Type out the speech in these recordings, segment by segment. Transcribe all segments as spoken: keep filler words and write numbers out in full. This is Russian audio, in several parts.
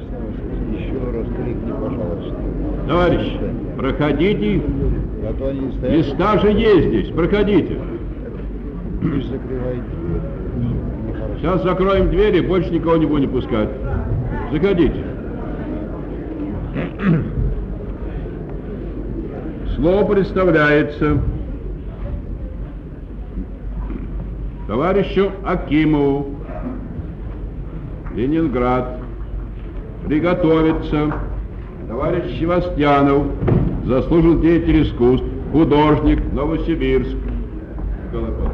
Еще раз крикни, пожалуйста. Товарищи, проходите. А то они стоят. Места же есть здесь, проходите. Пусть закрывает дверь. Нехорошо. Сейчас закроем двери, больше никого не будем пускать. Заходите. Слово представляется товарищу Акимову. Ленинград. Приготовиться. Товарищ Севастьянов, заслуженный деятель искусств, художник, Новосибирск. Голопец.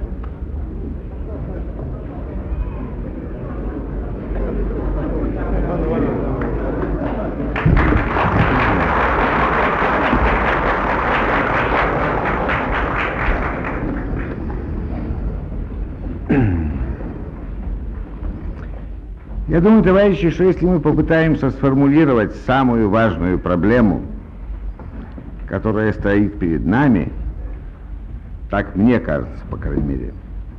Я думаю, товарищи, что если мы попытаемся сформулировать самую важную проблему, которая стоит перед нами, так мне кажется, по крайней мере,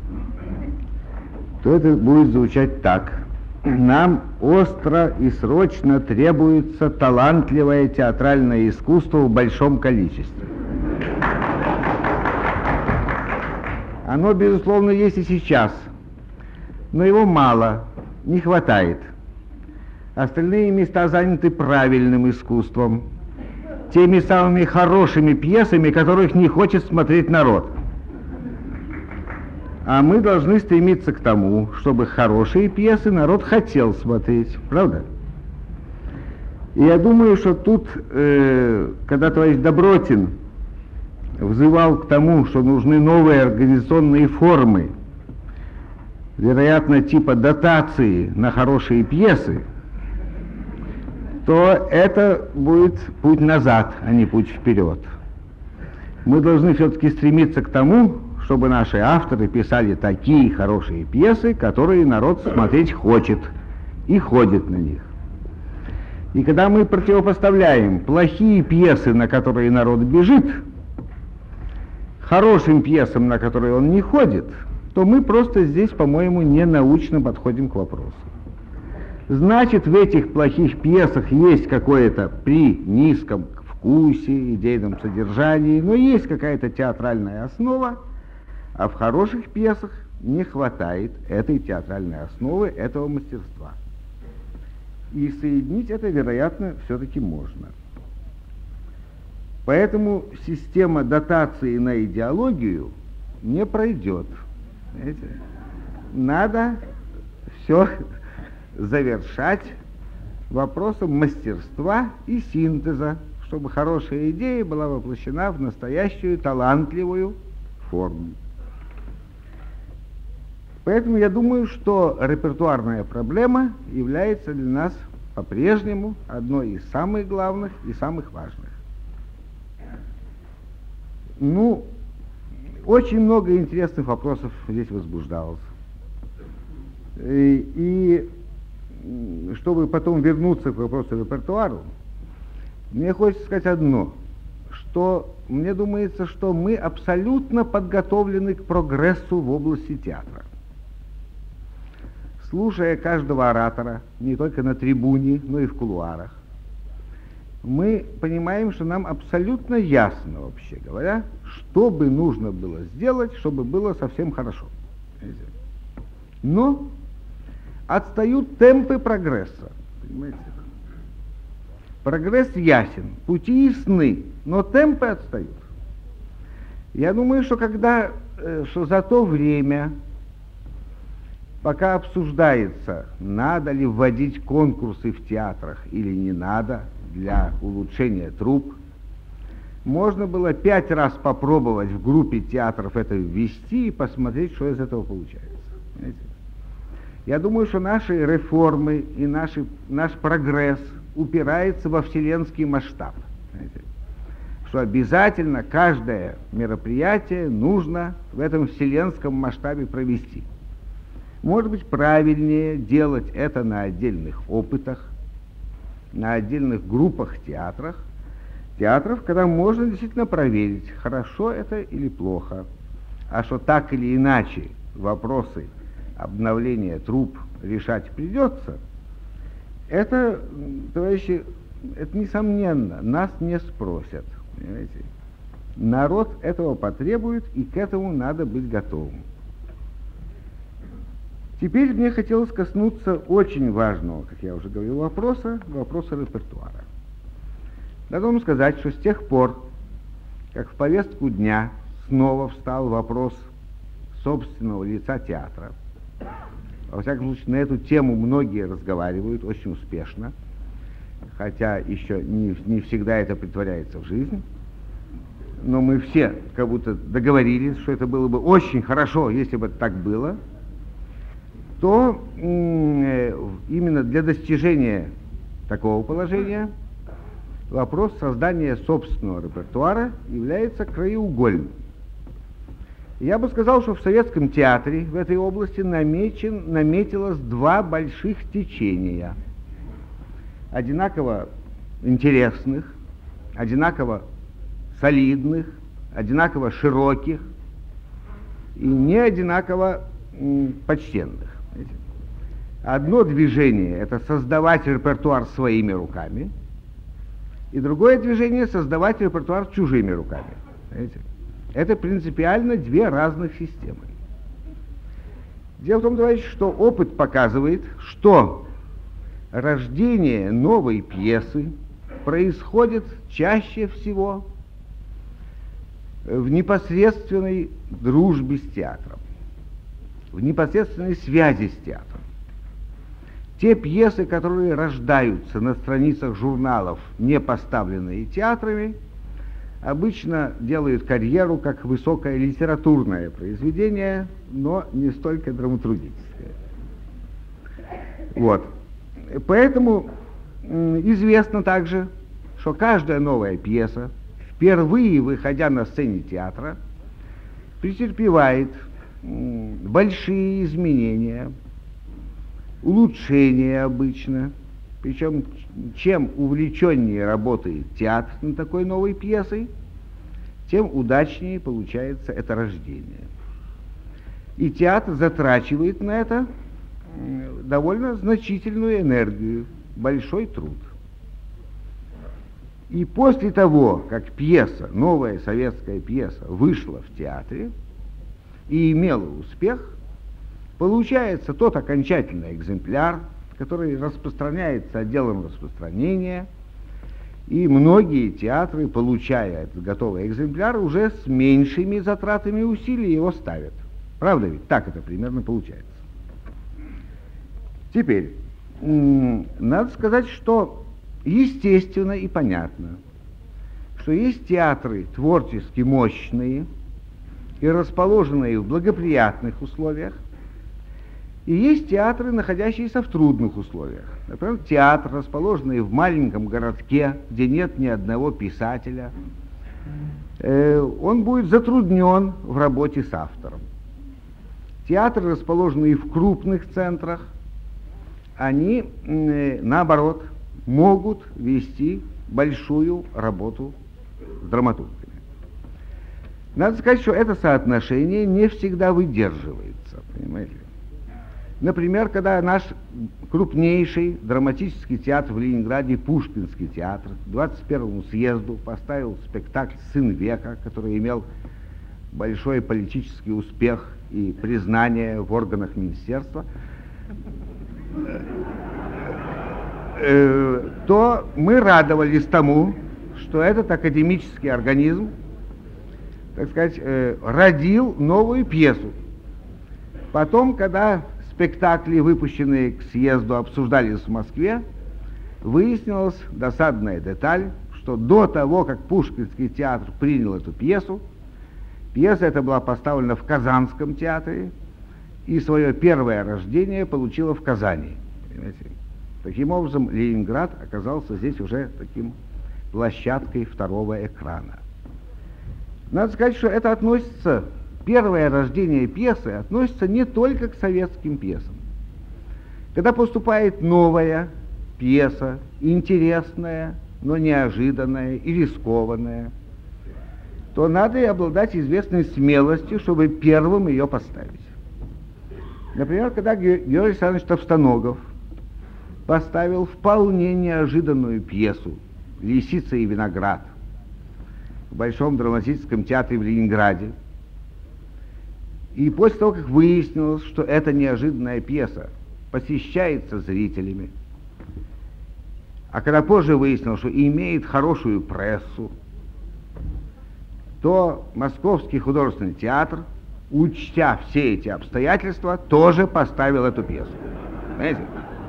то это будет звучать так. Нам остро и срочно требуется талантливое театральное искусство в большом количестве. Оно, безусловно, есть и сейчас, но его мало. Не хватает. Остальные места заняты правильным искусством, теми самыми хорошими пьесами, которых не хочет смотреть народ. А мы должны стремиться к тому, чтобы хорошие пьесы народ хотел смотреть, правда? И я думаю, что тут, э, когда товарищ Добротин взывал к тому, что нужны новые организационные формы, вероятно, типа дотации на хорошие пьесы, то это будет путь назад, а не путь вперед. Мы должны все-таки стремиться к тому, чтобы наши авторы писали такие хорошие пьесы, которые народ смотреть хочет и ходит на них. И когда мы противопоставляем плохие пьесы, на которые народ бежит, хорошим пьесам, на которые он не ходит, то мы просто здесь, по-моему, не научно подходим к вопросу. Значит, в этих плохих пьесах есть какое-то при низком вкусе, идейном содержании, но есть какая-то театральная основа, а в хороших пьесах не хватает этой театральной основы, этого мастерства. И соединить это, вероятно, все-таки можно. Поэтому система дотации на идеологию не пройдет. Знаете, надо все завершать вопросом мастерства и синтеза, чтобы хорошая идея была воплощена в настоящую талантливую форму. Поэтому я думаю, что репертуарная проблема является для нас по-прежнему одной из самых главных и самых важных. Ну, очень много интересных вопросов здесь возбуждалось. И, и чтобы потом вернуться к вопросу репертуару, мне хочется сказать одно, что мне думается, что мы абсолютно подготовлены к прогрессу в области театра. Слушая каждого оратора, не только на трибуне, но и в кулуарах, мы понимаем, что нам абсолютно ясно, вообще говоря, что бы нужно было сделать, чтобы было совсем хорошо. Но отстают темпы прогресса. Понимаете? Прогресс ясен, пути ясны, но темпы отстают. Я думаю, что когда, что за то время, пока обсуждается, надо ли вводить конкурсы в театрах или не надо для улучшения труп, можно было пять раз попробовать в группе театров это ввести и посмотреть, что из этого получается. Понимаете? Я думаю, что наши реформы и наши, наш прогресс упирается во вселенский масштаб. Понимаете? Что обязательно каждое мероприятие нужно в этом вселенском масштабе провести. Может быть, правильнее делать это на отдельных опытах, на отдельных группах театрах, театров, когда можно действительно проверить, хорошо это или плохо. А что так или иначе вопросы обновления труп решать придется, Это, товарищи, это несомненно, нас не спросят, понимаете? Народ этого потребует, и к этому надо быть готовым. Теперь мне хотелось коснуться очень важного, как я уже говорил, вопроса, вопроса репертуара. Надо вам сказать, что с тех пор, как в повестку дня снова встал вопрос собственного лица театра, во всяком случае, на эту тему многие разговаривают очень успешно, хотя еще не, не всегда это претворяется в жизнь, но мы все как будто договорились, что это было бы очень хорошо, если бы это так было, то именно для достижения такого положения вопрос создания собственного репертуара является краеугольным. Я бы сказал, что в советском театре в этой области намечен, наметилось два больших течения, одинаково интересных, одинаково солидных, одинаково широких и не одинаково м, почтенных. Одно движение — это создавать репертуар своими руками, и другое движение — создавать репертуар чужими руками. Понимаете? Это принципиально две разных системы. Дело в том, товарищи, что опыт показывает, что рождение новой пьесы происходит чаще всего в непосредственной дружбе с театром, в непосредственной связи с театром. Те пьесы, которые рождаются на страницах журналов, не поставленные театрами, обычно делают карьеру как высокое литературное произведение, но не столько драматургическое. Вот. Поэтому известно также, что каждая новая пьеса, впервые выходя на сцене театра, претерпевает большие изменения, улучшения обычно. Причем, чем увлеченнее работает театр над такой новой пьесой, тем удачнее получается это рождение. И театр затрачивает на это довольно значительную энергию, большой труд. И после того, как пьеса, новая советская пьеса, вышла в театре и имела успех, получается тот окончательный экземпляр, который распространяется отделом распространения, и многие театры, получая этот готовый экземпляр, уже с меньшими затратами усилий его ставят. Правда ведь? Так это примерно получается. Теперь, надо сказать, что естественно и понятно, что есть театры творчески мощные и расположенные в благоприятных условиях, и есть театры, находящиеся в трудных условиях. Например, театр, расположенный в маленьком городке, где нет ни одного писателя, э, он будет затруднен в работе с автором. Театры, расположенные в крупных центрах, они, э, наоборот, могут вести большую работу с драматургами. Надо сказать, что это соотношение не всегда выдерживается, понимаете? Например, когда наш крупнейший драматический театр в Ленинграде, Пушкинский театр, к двадцать первому съезду поставил спектакль «Сын века», который имел большой политический успех и признание в органах министерства, то мы радовались тому, что этот академический организм, так сказать, родил новую пьесу. Потом, когда спектакли, выпущенные к съезду, обсуждались в Москве, выяснилась досадная деталь, что до того, как Пушкинский театр принял эту пьесу, пьеса эта была поставлена в Казанском театре и свое первое рождение получила в Казани. Понимаете? Таким образом, Ленинград оказался здесь уже таким площадкой второго экрана. Надо сказать, что это относится... Первое рождение пьесы относится не только к советским пьесам. Когда поступает новая пьеса, интересная, но неожиданная и рискованная, то надо и обладать известной смелостью, чтобы первым ее поставить. Например, когда Георгий Александрович Товстоногов поставил вполне неожиданную пьесу «Лисица и виноград» в Большом драматическом театре в Ленинграде. И после того, как выяснилось, что эта неожиданная пьеса посещается зрителями, а когда позже выяснилось, что имеет хорошую прессу, то Московский художественный театр, учтя все эти обстоятельства, тоже поставил эту пьесу. Понимаете?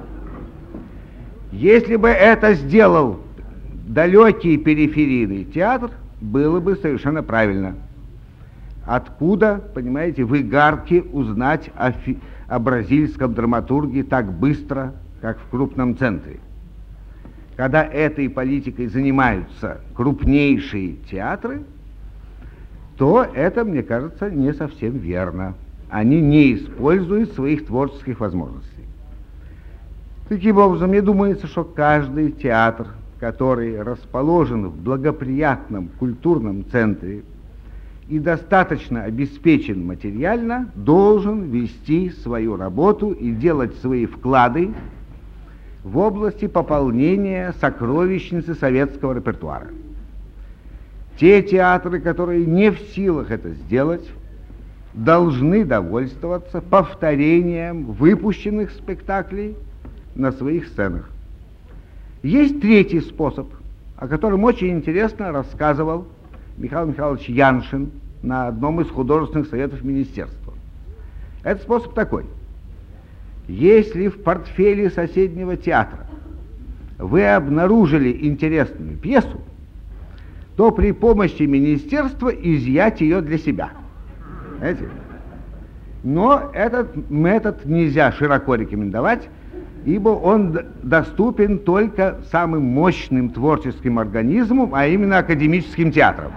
Если бы это сделал далекий периферийный театр, было бы совершенно правильно. Откуда, понимаете, в Игарке узнать о, фи- о бразильском драматурге так быстро, как в крупном центре? Когда этой политикой занимаются крупнейшие театры, то это, мне кажется, не совсем верно. Они не используют своих творческих возможностей. Таким образом, мне думается, что каждый театр, который расположен в благоприятном культурном центре и достаточно обеспечен материально, должен вести свою работу и делать свои вклады в области пополнения сокровищницы советского репертуара. Те театры, которые не в силах это сделать, должны довольствоваться повторением выпущенных спектаклей на своих сценах. Есть третий способ, о котором очень интересно рассказывал Михаил Михайлович Яншин на одном из художественных советов министерства. Этот способ такой. Если в портфеле соседнего театра вы обнаружили интересную пьесу, то при помощи министерства изъять ее для себя. Знаете? Но этот метод нельзя широко рекомендовать, ибо он доступен только самым мощным творческим организмам, а именно академическим театрам.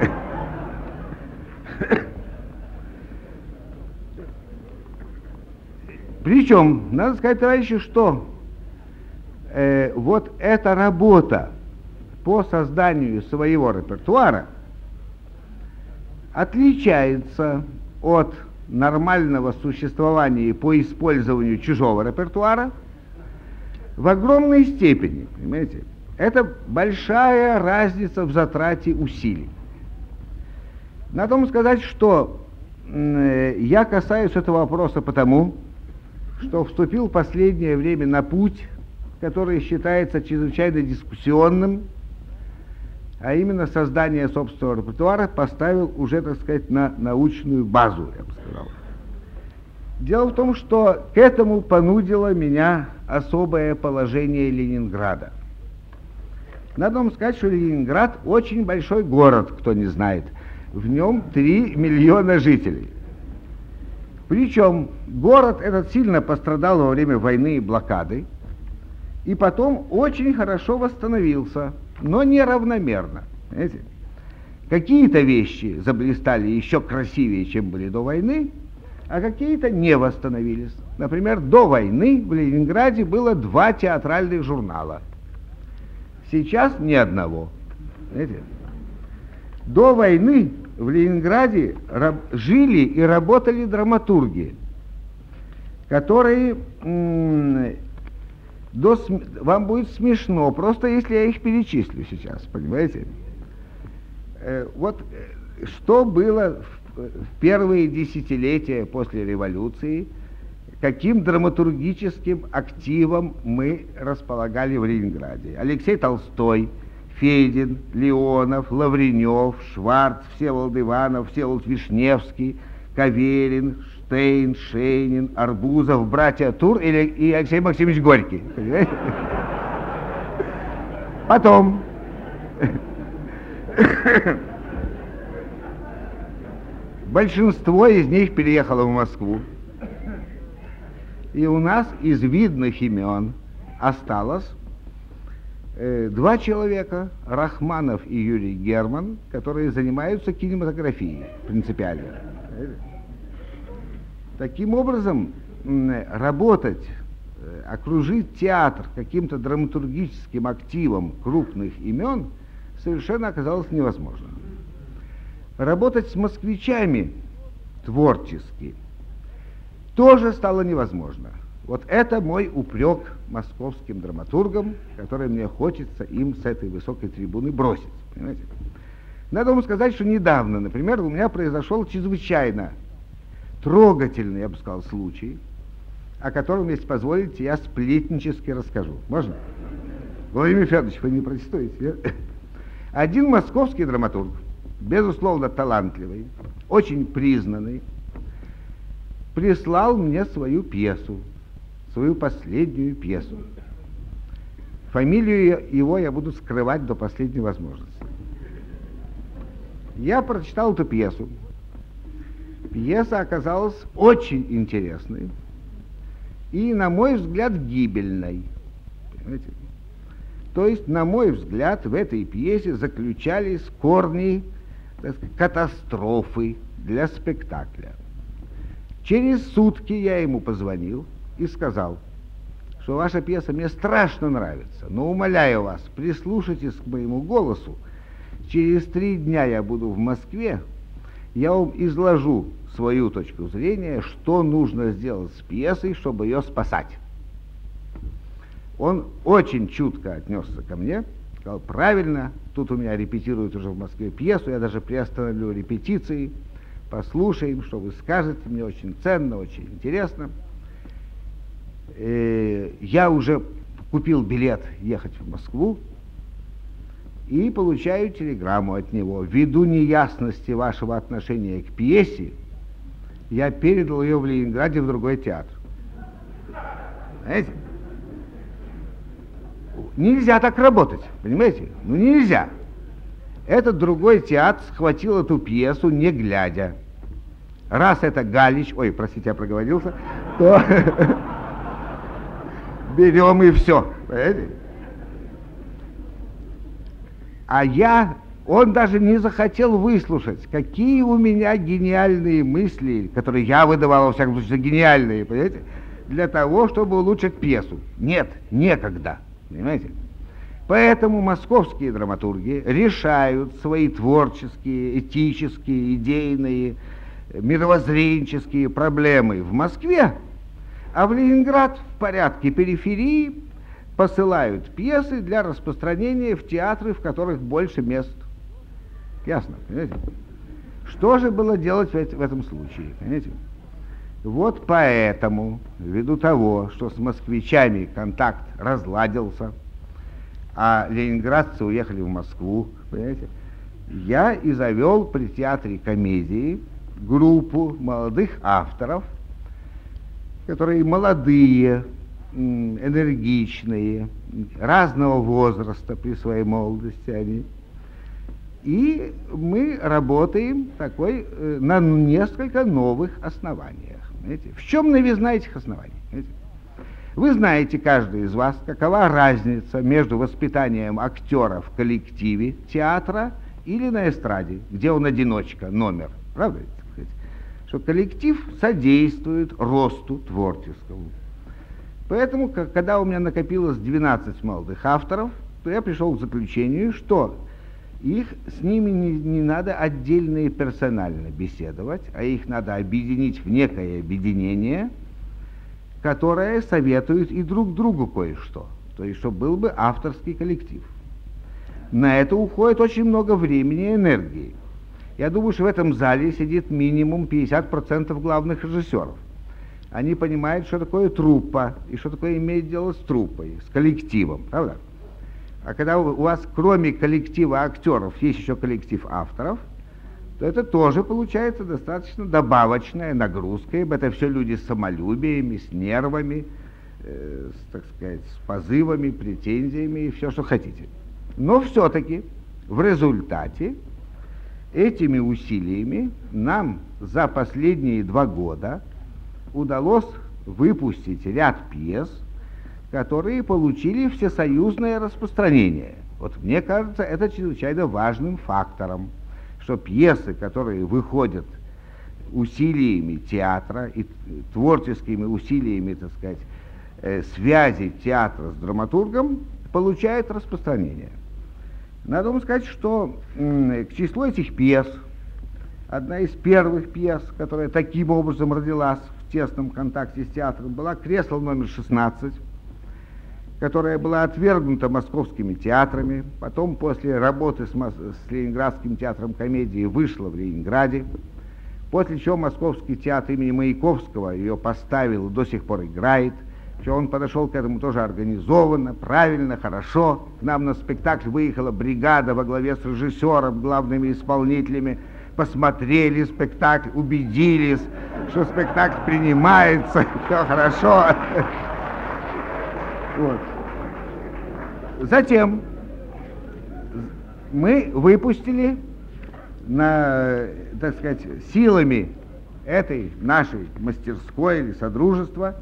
Причем, надо сказать, товарищи, что э, вот эта работа по созданию своего репертуара отличается от нормального существования по использованию чужого репертуара в огромной степени, понимаете? Это большая разница в затрате усилий. Надо вам сказать, что э, я касаюсь этого вопроса потому, что вступил в последнее время на путь, который считается чрезвычайно дискуссионным, а именно создание собственного репертуара поставил уже, так сказать, на научную базу, я бы сказал. Дело в том, что к этому понудило меня особое положение Ленинграда. Надо вам сказать, что Ленинград очень большой город, кто не знает. В нем три миллиона жителей. Причем город этот сильно пострадал во время войны и блокады, и потом очень хорошо восстановился, но неравномерно. Знаете? Какие-то вещи заблистали еще красивее, чем были до войны, а какие-то не восстановились. Например, до войны в Ленинграде было два театральных журнала. Сейчас ни одного. Знаете? До войны в Ленинграде раб- жили и работали драматурги, которые... М- до см- вам будет смешно, просто если я их перечислю сейчас, понимаете? Э, вот э, что было в, в первые десятилетия после революции, каким драматургическим активом мы располагали в Ленинграде. Алексей Толстой, Федин, Леонов, Лавренев, Шварц, Всеволод Иванов, Всеволод Вишневский, Каверин, Штейн, Шейнин, Арбузов, братья Тур и, и Алексей Максимович Горький. Понимаете? Потом большинство из них переехало в Москву. И у нас из видных имен осталось э, два человека, Рахманов и Юрий Герман, которые занимаются кинематографией принципиально. Таким образом, м, работать, э, окружить театр каким-то драматургическим активом крупных имен совершенно оказалось невозможно. Работать с москвичами творчески тоже стало невозможно. Вот это мой упрек московским драматургам, который мне хочется им с этой высокой трибуны бросить. Понимаете? Надо вам сказать, что недавно, например, у меня произошел чрезвычайно трогательный, я бы сказал, случай, о котором, если позволите, я сплетнически расскажу. Можно? Владимир Федорович, вы не протестуете? Нет? Один московский драматург, безусловно талантливый, очень признанный, прислал мне свою пьесу, свою последнюю пьесу. Фамилию его я буду скрывать до последней возможности. Я прочитал эту пьесу. Пьеса оказалась очень интересной и, на мой взгляд, гибельной. Понимаете? То есть, на мой взгляд, в этой пьесе заключались корни, так сказать, катастрофы для спектакля. Через сутки я ему позвонил и сказал, что ваша пьеса мне страшно нравится, но умоляю вас, прислушайтесь к моему голосу. Через три дня я буду в Москве, я вам изложу свою точку зрения, что нужно сделать с пьесой, чтобы ее спасать. Он очень чутко отнесся ко мне, сказал, правильно, тут у меня репетируют уже в Москве пьесу, я даже приостановлю репетиции, послушаем, что вы скажете, мне очень ценно, очень интересно. Э, я уже купил билет ехать в Москву, и получаю телеграмму от него. Ввиду неясности вашего отношения к пьесе, я передал ее в Ленинграде в другой театр. Знаете? Нельзя так работать, понимаете? Ну нельзя. Этот другой театр схватил эту пьесу, не глядя. Раз это Галич, ой, простите, я проговорился, то берем и все. Понимаете? А я, он даже не захотел выслушать, какие у меня гениальные мысли, которые я выдавал, во всяком случае, гениальные, понимаете, для того, чтобы улучшить пьесу. Нет, некогда, понимаете. Поэтому московские драматурги решают свои творческие, этические, идейные, мировоззренческие проблемы в Москве, а в Ленинград в порядке периферии посылают пьесы для распространения в театры, в которых больше мест. Ясно, понимаете? Что же было делать в, в этом случае, понимаете? Вот поэтому, ввиду того, что с москвичами контакт разладился, а ленинградцы уехали в Москву, понимаете, я и завел при театре комедии группу молодых авторов, которые молодые, энергичные, разного возраста при своей молодости они. И мы работаем такой, э, на несколько новых основаниях. Знаете? В чем новизна этих оснований? Знаете? Вы знаете, каждый из вас, какова разница между воспитанием актера в коллективе театра или на эстраде, где он одиночка, номер. Правда? Что коллектив содействует росту творческому. Поэтому, когда у меня накопилось двенадцать молодых авторов, то я пришел к заключению, что их, с ними не, не надо отдельно и персонально беседовать, а их надо объединить в некое объединение, которое советует и друг другу кое-что. То есть, чтобы был бы авторский коллектив. На это уходит очень много времени и энергии. Я думаю, что в этом зале сидит минимум пятьдесят процентов главных режиссеров. Они понимают, что такое труппа, и что такое иметь дело с труппой, с коллективом, правда? А когда у вас кроме коллектива актеров есть еще коллектив авторов, то это тоже получается достаточно добавочная нагрузка, ибо это все люди с самолюбиями, с нервами, э, с, так сказать, с позывами, претензиями и все, что хотите. Но все-таки в результате этими усилиями нам за последние два года удалось выпустить ряд пьес, которые получили всесоюзное распространение. Вот мне кажется, это чрезвычайно важным фактором, что пьесы, которые выходят усилиями театра и творческими усилиями, так сказать, э, связи театра с драматургом, получают распространение. Надо вам сказать, что м, к числу этих пьес, одна из первых пьес, которая таким образом родилась в тесном контакте с театром, была «Кресло номер шестнадцать», которая была отвергнута московскими театрами, потом после работы с, Мос... с Ленинградским театром комедии вышла в Ленинграде, после чего Московский театр имени Маяковского ее поставил, до сих пор играет, что он подошел к этому тоже организованно, правильно, хорошо. К нам на спектакль выехала бригада во главе с режиссером, главными исполнителями, посмотрели спектакль, убедились, что спектакль принимается, все хорошо. Вот. Затем мы выпустили на, так сказать, силами этой нашей мастерской или содружества,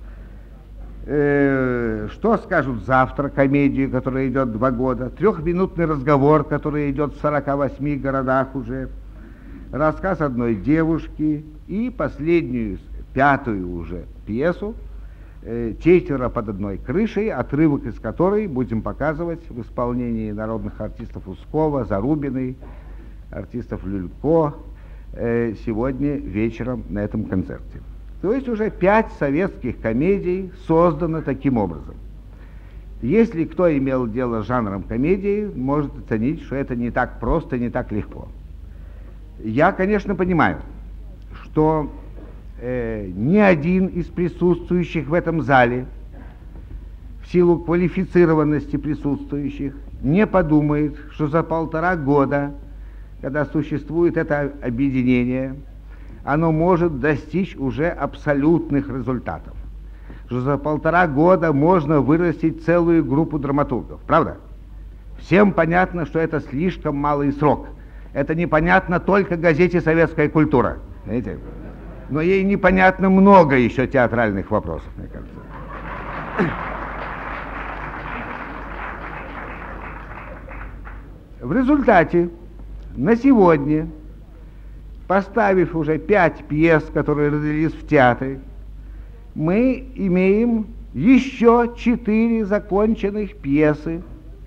э, что скажут завтра, комедию, которая идет два года, трехминутный разговор, который идет в сорока восьми городах уже, рассказ одной девушки и последнюю, пятую уже пьесу «Четверо под одной крышей», отрывок из которой будем показывать в исполнении народных артистов Ускова, Зарубиной, артистов Люлько сегодня вечером на этом концерте. То есть уже пять советских комедий создано таким образом. Если кто имел дело с жанром комедии, может оценить, что это не так просто, не так легко. Я, конечно, понимаю, что э, ни один из присутствующих в этом зале, в силу квалифицированности присутствующих, не подумает, что за полтора года, когда существует это объединение, оно может достичь уже абсолютных результатов. Что за полтора года можно вырастить целую группу драматургов. Правда? Всем понятно, что это слишком малый срок. Это непонятно только газете «Советская культура». Знаете? Но ей непонятно много еще театральных вопросов, мне кажется. В результате на сегодня, поставив уже пять пьес, которые родились в театре, мы имеем еще четыре законченных пьесы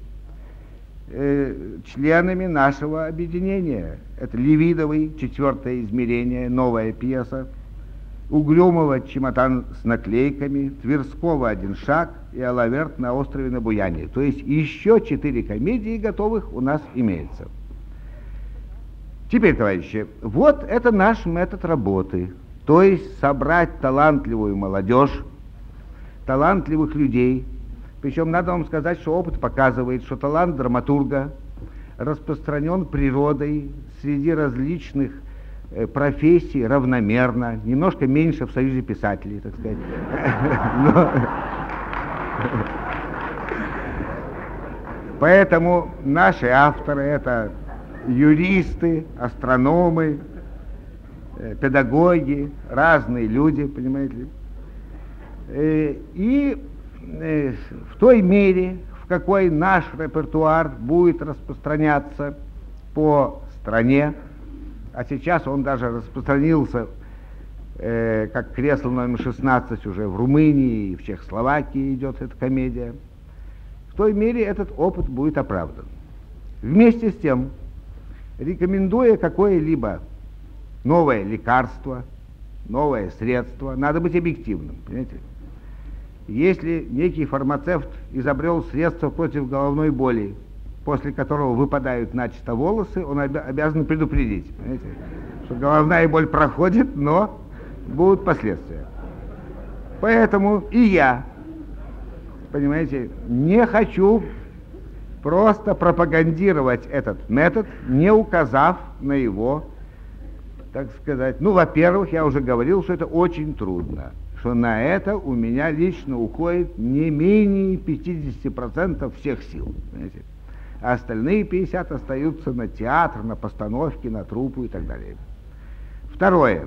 э, членами нашего объединения. Это Левидовый «Четвертое измерение», новая пьеса, Угрюмова «Чемодан с наклейками», Тверского «Один шаг» и Алаверт «На острове на Буяне». То есть еще четыре комедии готовых у нас имеется. Теперь, товарищи, вот это наш метод работы. То есть собрать талантливую молодежь, талантливых людей. Причем надо вам сказать, что опыт показывает, что талант драматурга распространен природой среди различных э, профессий равномерно, немножко меньше в Союзе писателей, так сказать. Но... Поэтому наши авторы — это юристы, астрономы, педагоги, разные люди, понимаете ли. И в той мере, в какой наш репертуар будет распространяться по стране, а сейчас он даже распространился, как «Кресло номер шестнадцать» уже в Румынии и в Чехословакии идет эта комедия, в той мере этот опыт будет оправдан. Вместе с тем, рекомендуя какое-либо новое лекарство, новое средство, надо быть объективным, понимаете? Если некий фармацевт изобрел средство против головной боли, после которого выпадают начисто волосы, он обязан предупредить, понимаете, что головная боль проходит, но будут последствия. Поэтому и я, понимаете, не хочу просто пропагандировать этот метод, не указав на его, так сказать, ну, во-первых, я уже говорил, что это очень трудно, что на это у меня лично уходит не менее пятьдесят процентов всех сил, понимаете? А остальные пятьдесят процентов остаются на театр, на постановки, на труппу и так далее. Второе.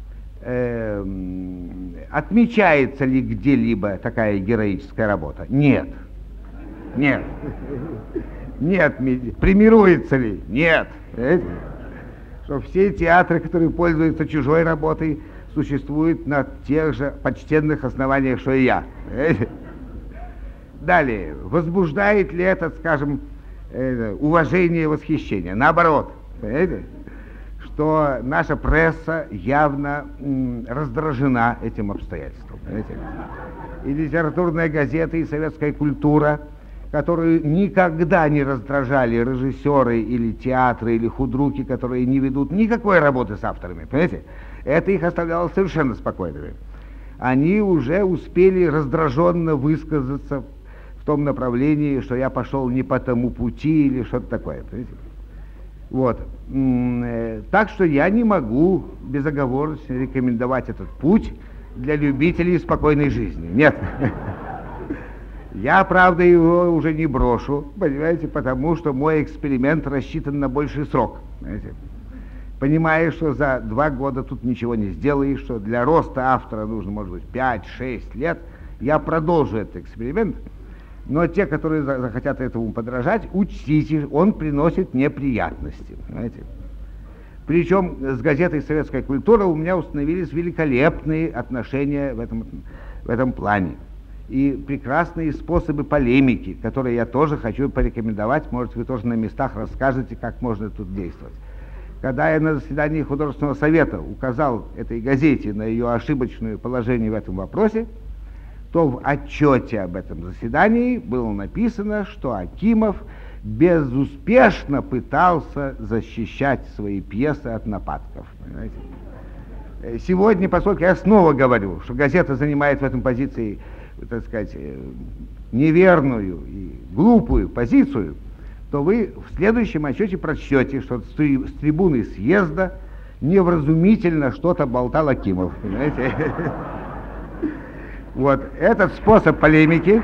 Эм, отмечается ли где-либо такая героическая работа? Нет. Нет. Нет. Премируется ли? Нет. Понимаете? Что все театры, которые пользуются чужой работой, существуют на тех же почтенных основаниях, что и я. Понимаете? Далее. Возбуждает ли это, скажем, уважение и восхищение? Наоборот. Понимаете? Что что наша пресса явно м, раздражена этим обстоятельством. Понимаете? И литературная газета, и советская культура, которую никогда не раздражали режиссеры или театры, или худруки, которые не ведут никакой работы с авторами, понимаете? Это их оставляло совершенно спокойными. Они уже успели раздраженно высказаться в том направлении, что я пошел не по тому пути или что-то такое, понимаете? Вот. Так что я не могу безоговорочно рекомендовать этот путь для любителей спокойной жизни. Нет. Я, правда, его уже не брошу, понимаете, потому что мой эксперимент рассчитан на больший срок. Понимаете? Понимая, что за два года тут ничего не сделаешь, что для роста автора нужно, может быть, пять-шесть лет, я продолжу этот эксперимент. Но те, которые захотят этому подражать, учтите, он приносит неприятности. Понимаете? Причем с газетой «Советская культура» у меня установились великолепные отношения в этом, в этом плане. И прекрасные способы полемики, которые я тоже хочу порекомендовать. Может, вы тоже на местах расскажете, как можно тут действовать. Когда я на заседании художественного совета указал этой газете на ее ошибочное положение в этом вопросе, то в отчете об этом заседании было написано, что Акимов безуспешно пытался защищать свои пьесы от нападков. Понимаете? Сегодня, поскольку я снова говорю, что газета занимает в этом позиции, так сказать, неверную и глупую позицию, то вы в следующем отчете прочтете, что с трибуны съезда невразумительно что-то болтал Акимов. Понимаете? Вот этот способ полемики,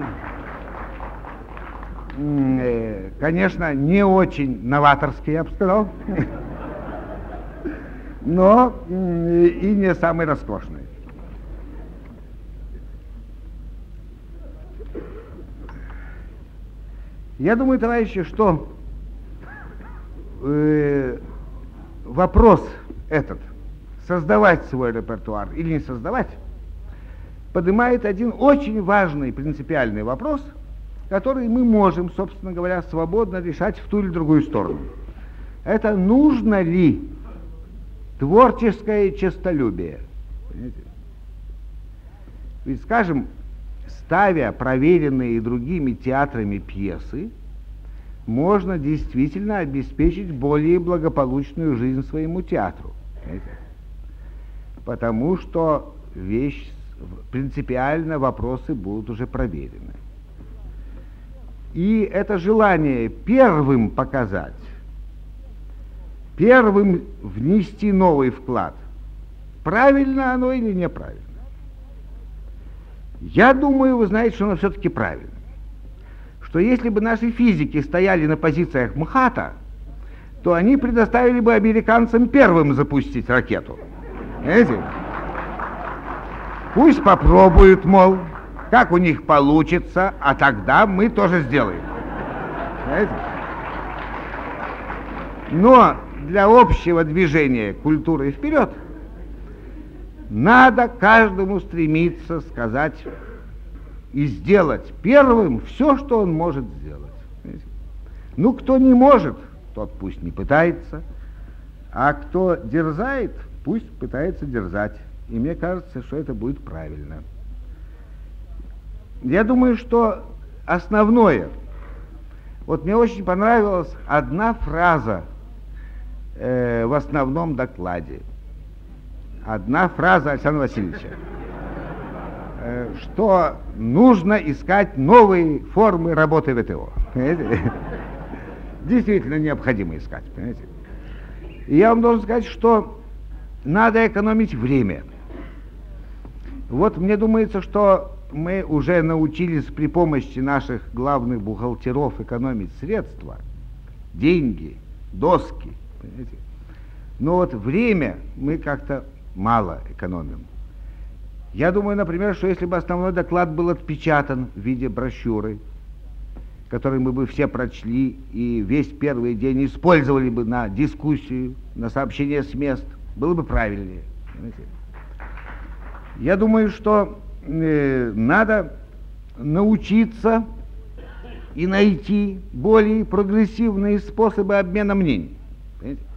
конечно, не очень новаторский, я бы сказал, но и не самый роскошный. Я думаю, товарищи, что э, вопрос этот, создавать свой репертуар или не создавать, поднимает один очень важный принципиальный вопрос, который мы можем, собственно говоря, свободно решать в ту или другую сторону. Это нужно ли творческое честолюбие? Понимаете? Ведь, скажем, ставя проверенные другими театрами пьесы, можно действительно обеспечить более благополучную жизнь своему театру. Понимаете? Потому что вещь, принципиально вопросы будут уже проверены. И это желание первым показать, первым внести новый вклад, правильно оно или неправильно? Я думаю, вы знаете, что оно все-таки правильно. Что если бы наши физики стояли на позициях МХАТа, то они предоставили бы американцам первым запустить ракету. Понимаете? Пусть попробуют, мол, как у них получится, а тогда мы тоже сделаем. Понимаете? Но для общего движения культуры вперед надо каждому стремиться сказать и сделать первым все, что он может сделать. Понимаете? Ну, кто не может, тот пусть не пытается, а кто дерзает, пусть пытается дерзать. И мне кажется, что это будет правильно. Я думаю, что основное, вот мне очень понравилась одна фраза э, в основном докладе. Одна фраза Александра Васильевича, э, что нужно искать новые формы работы ВТО. Понимаете? Действительно необходимо искать. Понимаете? И я вам должен сказать, что надо экономить время. Вот мне думается, что мы уже научились при помощи наших главных бухгалтеров экономить средства, деньги, доски. Понимаете? Но вот время мы как-то мало экономим. Я думаю, например, что если бы основной доклад был отпечатан в виде брошюры, который мы бы все прочли и весь первый день использовали бы на дискуссию, на сообщение с мест, было бы правильнее. Понимаете? Я думаю, что э, надо научиться и найти более прогрессивные способы обмена мнений. Понимаете?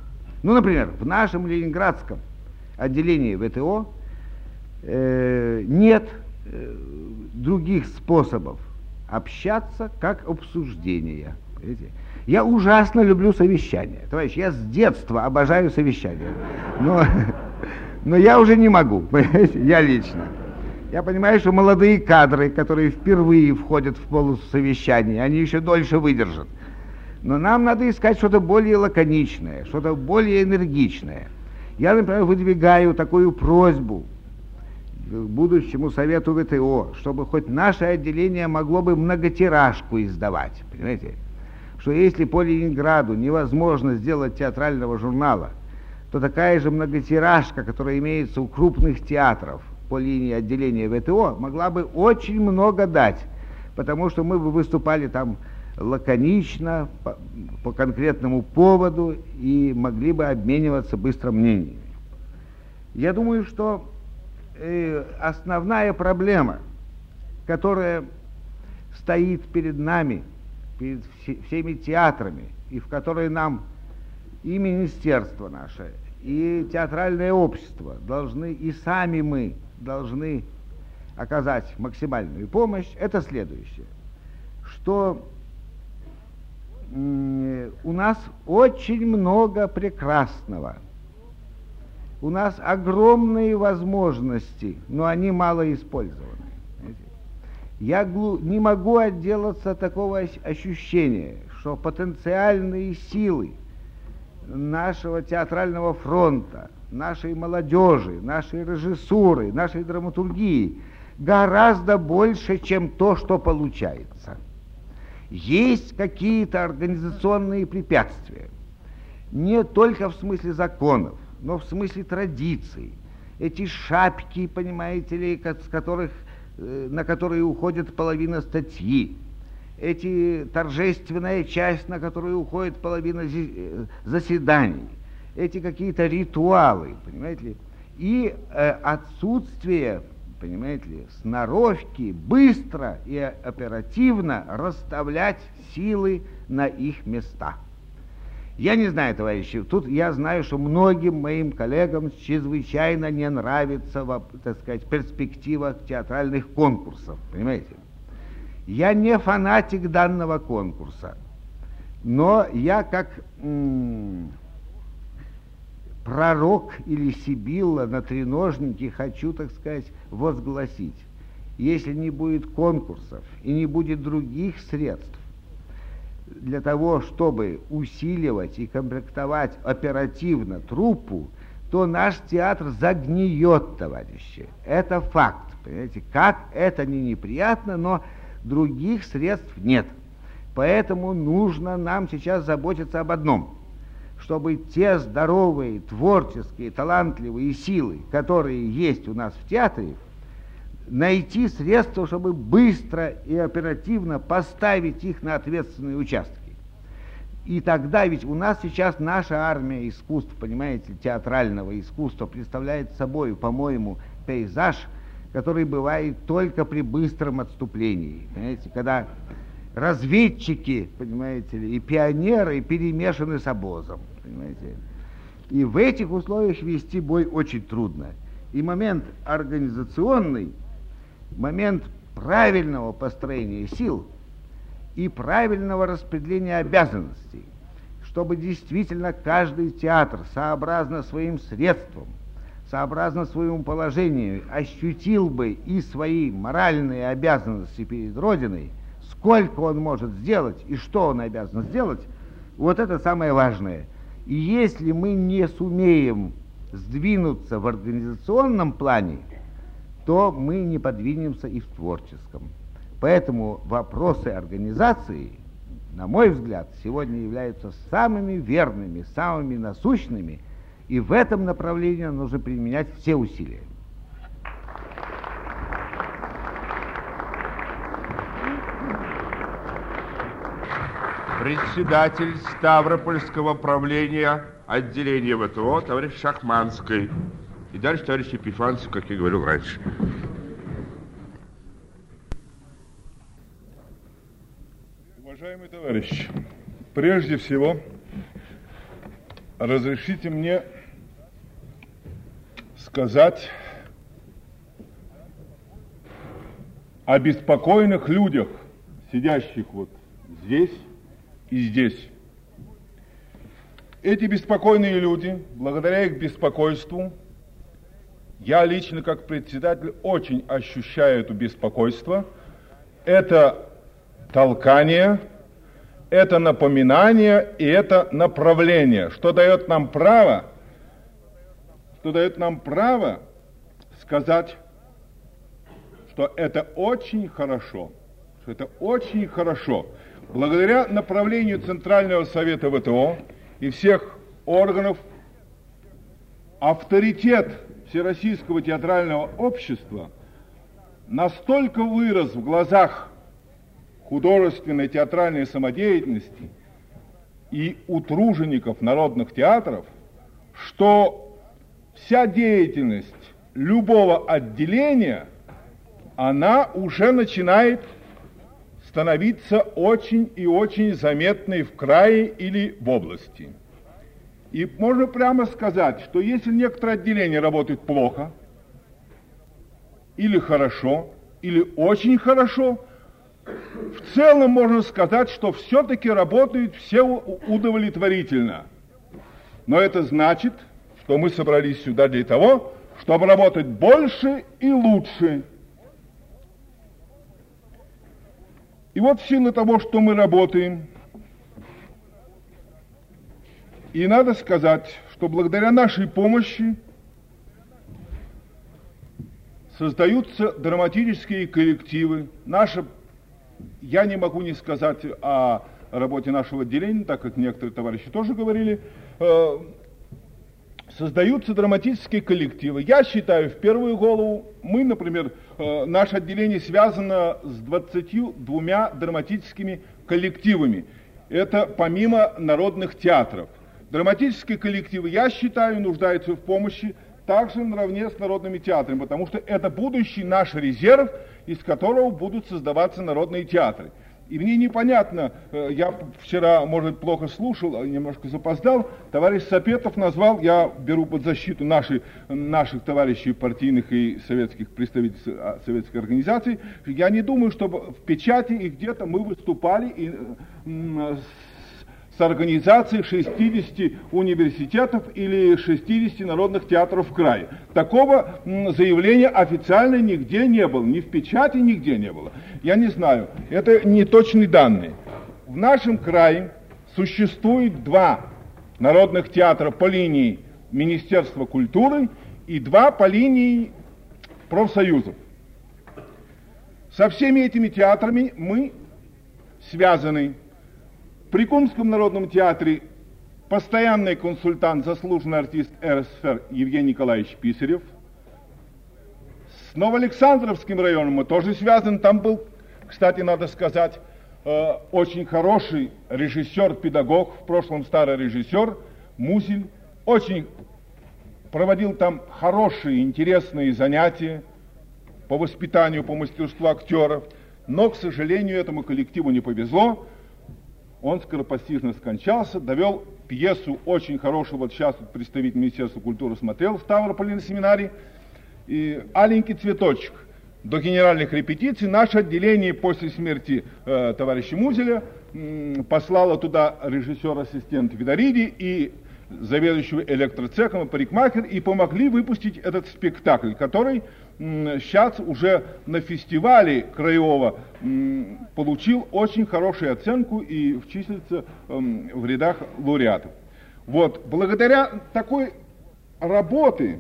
Ну, например, в нашем ленинградском отделении ВТО э, нет э, других способов общаться, как обсуждение. Понимаете? Я ужасно люблю совещания. Товарищ, я с детства обожаю совещания. Но, но я уже не могу, понимаете, я лично. Я понимаю, что молодые кадры, которые впервые входят в полусовещание, они еще дольше выдержат. Но нам надо искать что-то более лаконичное, что-то более энергичное. Я, например, выдвигаю такую просьбу к будущему совету ВТО, чтобы хоть наше отделение могло бы многотиражку издавать, понимаете? Что если по Ленинграду невозможно сделать театрального журнала, то такая же многотиражка, которая имеется у крупных театров по линии отделения ВТО, могла бы очень много дать, потому что мы бы выступали там лаконично, по, по конкретному поводу и могли бы обмениваться быстро мнениями. Я думаю, что э, основная проблема, которая стоит перед нами, перед всеми театрами, и в которой нам и министерство наше, и театральное общество должны, и сами мы должны оказать максимальную помощь, это следующее, что м- у нас очень много прекрасного, у нас огромные возможности, но они мало использованы. Я не могу отделаться от такого ощущения, что потенциальные силы нашего театрального фронта, нашей молодежи, нашей режиссуры, нашей драматургии гораздо больше, чем то, что получается. Есть какие-то организационные препятствия, не только в смысле законов, но в смысле традиций. Эти шапки, понимаете ли, с которых на которые уходит половина статьи, эти торжественная часть, на которую уходит половина заседаний, эти какие-то ритуалы, понимаете ли, и э, отсутствие, понимаете ли, сноровки быстро и оперативно расставлять силы на их места. Я не знаю, товарищи, тут я знаю, что многим моим коллегам чрезвычайно не нравится, так сказать, перспектива театральных конкурсов, понимаете? Я не фанатик данного конкурса, но я как м- пророк или Сибилла на треножнике хочу, так сказать, возгласить, если не будет конкурсов и не будет других средств для того, чтобы усиливать и комплектовать оперативно труппу, то наш театр загниет, товарищи. Это факт, понимаете? Как это не неприятно, но других средств нет. Поэтому нужно нам сейчас заботиться об одном, чтобы те здоровые, творческие, талантливые силы, которые есть у нас в театре, найти средства, чтобы быстро и оперативно поставить их на ответственные участки. И тогда ведь у нас сейчас наша армия искусств, понимаете, театрального искусства представляет собой, по-моему, пейзаж, который бывает только при быстром отступлении. Понимаете, когда разведчики, понимаете ли, и пионеры перемешаны с обозом. Понимаете. И в этих условиях вести бой очень трудно. И момент организационный, момент правильного построения сил и правильного распределения обязанностей, чтобы действительно каждый театр, сообразно своим средствам, сообразно своему положению, ощутил бы и свои моральные обязанности перед Родиной, сколько он может сделать и что он обязан сделать, вот это самое важное. И если мы не сумеем сдвинуться в организационном плане, то мы не подвинемся и в творческом. Поэтому вопросы организации, на мой взгляд, сегодня являются самыми верными, самыми насущными, и в этом направлении нужно применять все усилия. Председатель Ставропольского правления отделения ВТО, товарищ Шахманский. И дальше товарищ Епифанцев, как я говорил раньше. Уважаемые товарищи, прежде всего разрешите мне сказать о беспокойных людях, сидящих вот здесь и здесь. Эти беспокойные люди, благодаря их беспокойству, я лично как председатель очень ощущаю это беспокойство, это толкание, это напоминание и это направление, что дает нам право, что дает нам право сказать, что это очень хорошо, что это очень хорошо. Благодаря направлению Центрального совета ВТО и всех органов, авторитет Всероссийского театрального общества настолько вырос в глазах художественной театральной самодеятельности и у тружеников народных театров, что вся деятельность любого отделения, она уже начинает становиться очень и очень заметной в крае или в области. И можно прямо сказать, что если некоторые отделения работают плохо, или хорошо, или очень хорошо, в целом можно сказать, что все-таки работают все удовлетворительно. Но это значит, что мы собрались сюда для того, чтобы работать больше и лучше. И вот в силу того, что мы работаем, и надо сказать, что благодаря нашей помощи создаются драматические коллективы. Наша, я не могу не сказать о работе нашего отделения, так как некоторые товарищи тоже говорили, э, создаются драматические коллективы. Я считаю, в первую голову, мы, например, э, наше отделение связано с двадцатью двумя драматическими коллективами. Это помимо народных театров. Драматические коллективы, я считаю, нуждаются в помощи также наравне с народными театрами, потому что это будущий наш резерв, из которого будут создаваться народные театры. И мне непонятно, я вчера, может, плохо слушал, немножко запоздал, товарищ Сапетов назвал, я беру под защиту наши, наших товарищей партийных и советских представителей советских организаций, я не думаю, чтобы в печати и где-то мы выступали и, с организацией шестидесяти университетов или шестидесяти народных театров в крае. Такого заявления официально нигде не было, ни в печати нигде не было. Я не знаю, это не точные данные. В нашем крае существует два народных театра по линии Министерства культуры и два по линии профсоюзов. Со всеми этими театрами мы связаны. При Кумском народном театре постоянный консультант, заслуженный артист РСФСР Евгений Николаевич Писарев. С Новоалександровским районом мы тоже связаны. Там был, кстати, надо сказать, э, очень хороший режиссер-педагог, в прошлом старый режиссер Музель. Очень проводил там хорошие, интересные занятия по воспитанию, по мастерству актеров. Но, к сожалению, этому коллективу не повезло. Он скоропостижно скончался, довел пьесу очень хорошую, вот сейчас вот представитель Министерства культуры смотрел в Ставрополе на семинаре, и «Аленький цветочек». До генеральных репетиций наше отделение после смерти э, товарища Музеля э, послало туда режиссер-ассистент Видориди и заведующего электроцехом парикмахер, и помогли выпустить этот спектакль, который м, сейчас уже на фестивале краевого м, получил очень хорошую оценку и числится м, в рядах лауреатов. Вот, благодаря такой работе,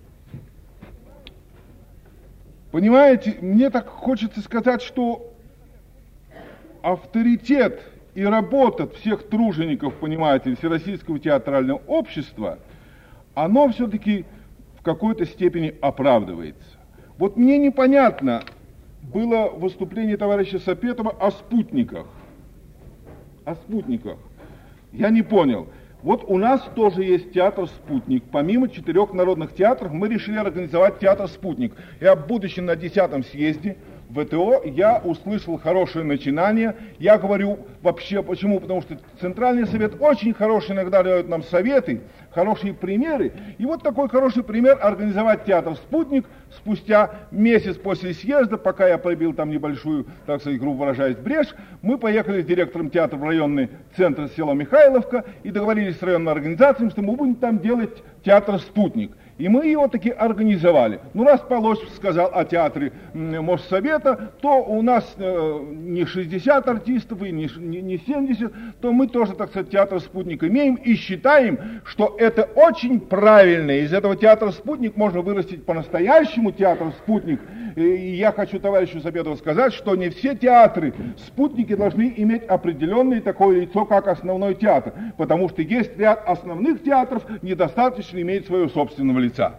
понимаете, мне так хочется сказать, что авторитет и работа всех тружеников, понимаете, Всероссийского театрального общества, оно все-таки в какой-то степени оправдывается. Вот мне непонятно было выступление товарища Сапетова о спутниках. О спутниках. Я не понял. Вот у нас тоже есть театр «Спутник». Помимо четырех народных театров мы решили организовать театр «Спутник». Я в будущем на десятом съезде в ВТО, я услышал хорошее начинание. Я говорю вообще почему? Потому что Центральный совет очень хороший иногда дает нам советы, хорошие примеры. И вот такой хороший пример — организовать театр «Спутник» спустя месяц после съезда, пока я пробил там небольшую, так сказать, грубо выражаясь, брешь. Мы поехали с директором театра в районный центр села Михайловка и договорились с районной организацией, что мы будем там делать театр «Спутник». И мы его таки организовали. Ну, раз Полосев сказал о театре Моссовета, то у нас э, не шестьдесят артистов и не, не, не семьдесят, то мы тоже, так сказать, театр «Спутник» имеем и считаем, что это очень правильно. Из этого театра «Спутник» можно вырастить по-настоящему театр «Спутник». И я хочу товарищу Сабедову сказать, что не все театры «Спутники» должны иметь определенное такое лицо, как основной театр, потому что есть ряд основных театров, недостаточно иметь своего собственного лица.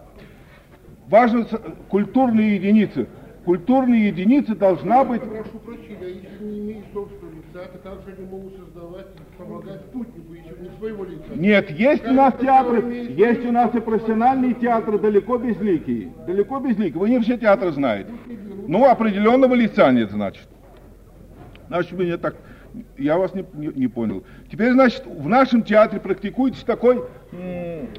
Важны культурные единицы. Культурные единицы должна быть... Прошу прощения, а если не имеют собственного лица, то как же они могут создавать, помогать «Спутнику», еще не своего лица? Нет, есть у нас театры, есть у нас и профессиональные театры, далеко безликие. Далеко безликие. Вы не все театры знаете. Ну, определенного лица нет, значит. Значит, мне так... Я вас не, не, не понял. Теперь, значит, в нашем театре практикуется такой... М-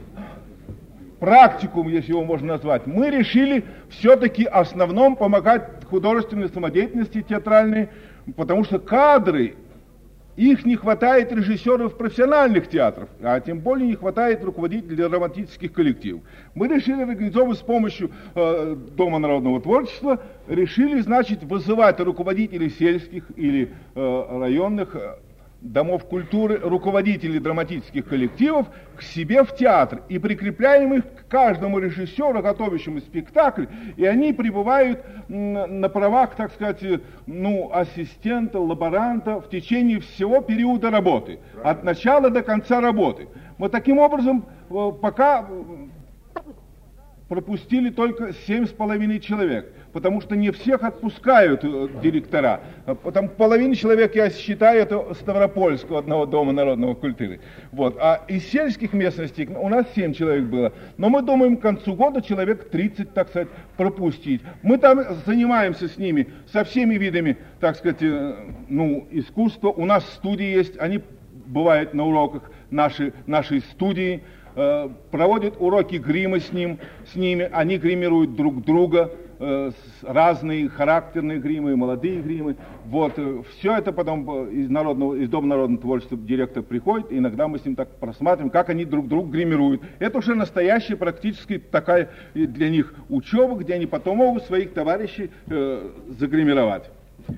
практикум, если его можно назвать. Мы решили все-таки в основном помогать художественной самодеятельности театральной, потому что кадры, их не хватает режиссеров профессиональных театров, а тем более не хватает руководителей драматических коллективов. Мы решили организовывать с помощью э, Дома народного творчества, решили, значит, вызывать руководителей сельских или э, районных э, домов культуры, руководителей драматических коллективов к себе в театр и прикрепляем их к каждому режиссеру, готовящему спектакль, и они пребывают на правах, так сказать, ну, ассистента, лаборанта в течение всего периода работы, от начала до конца работы. Вот таким образом пока пропустили только семь с половиной человек, потому что не всех отпускают э, директора. Потом половину человек, я считаю, это Ставропольского одного дома народного культуры. Вот. А из сельских местностей у нас семь человек было. Но мы думаем, к концу года человек тридцать, так сказать, пропустить. Мы там занимаемся с ними, со всеми видами, так сказать, э, ну, искусства. У нас студии есть, они бывают на уроках нашей, нашей студии. Проводят уроки грима с, ним, с ними, они гримируют друг друга, э, разные характерные гримы, молодые гримы. Вот, все это потом из, народного, из Дома народного творчества директор приходит, и иногда мы с ним так просматриваем, как они друг друга гримируют. Это уже настоящая практически такая для них учеба, где они потом могут своих товарищей э, загримировать.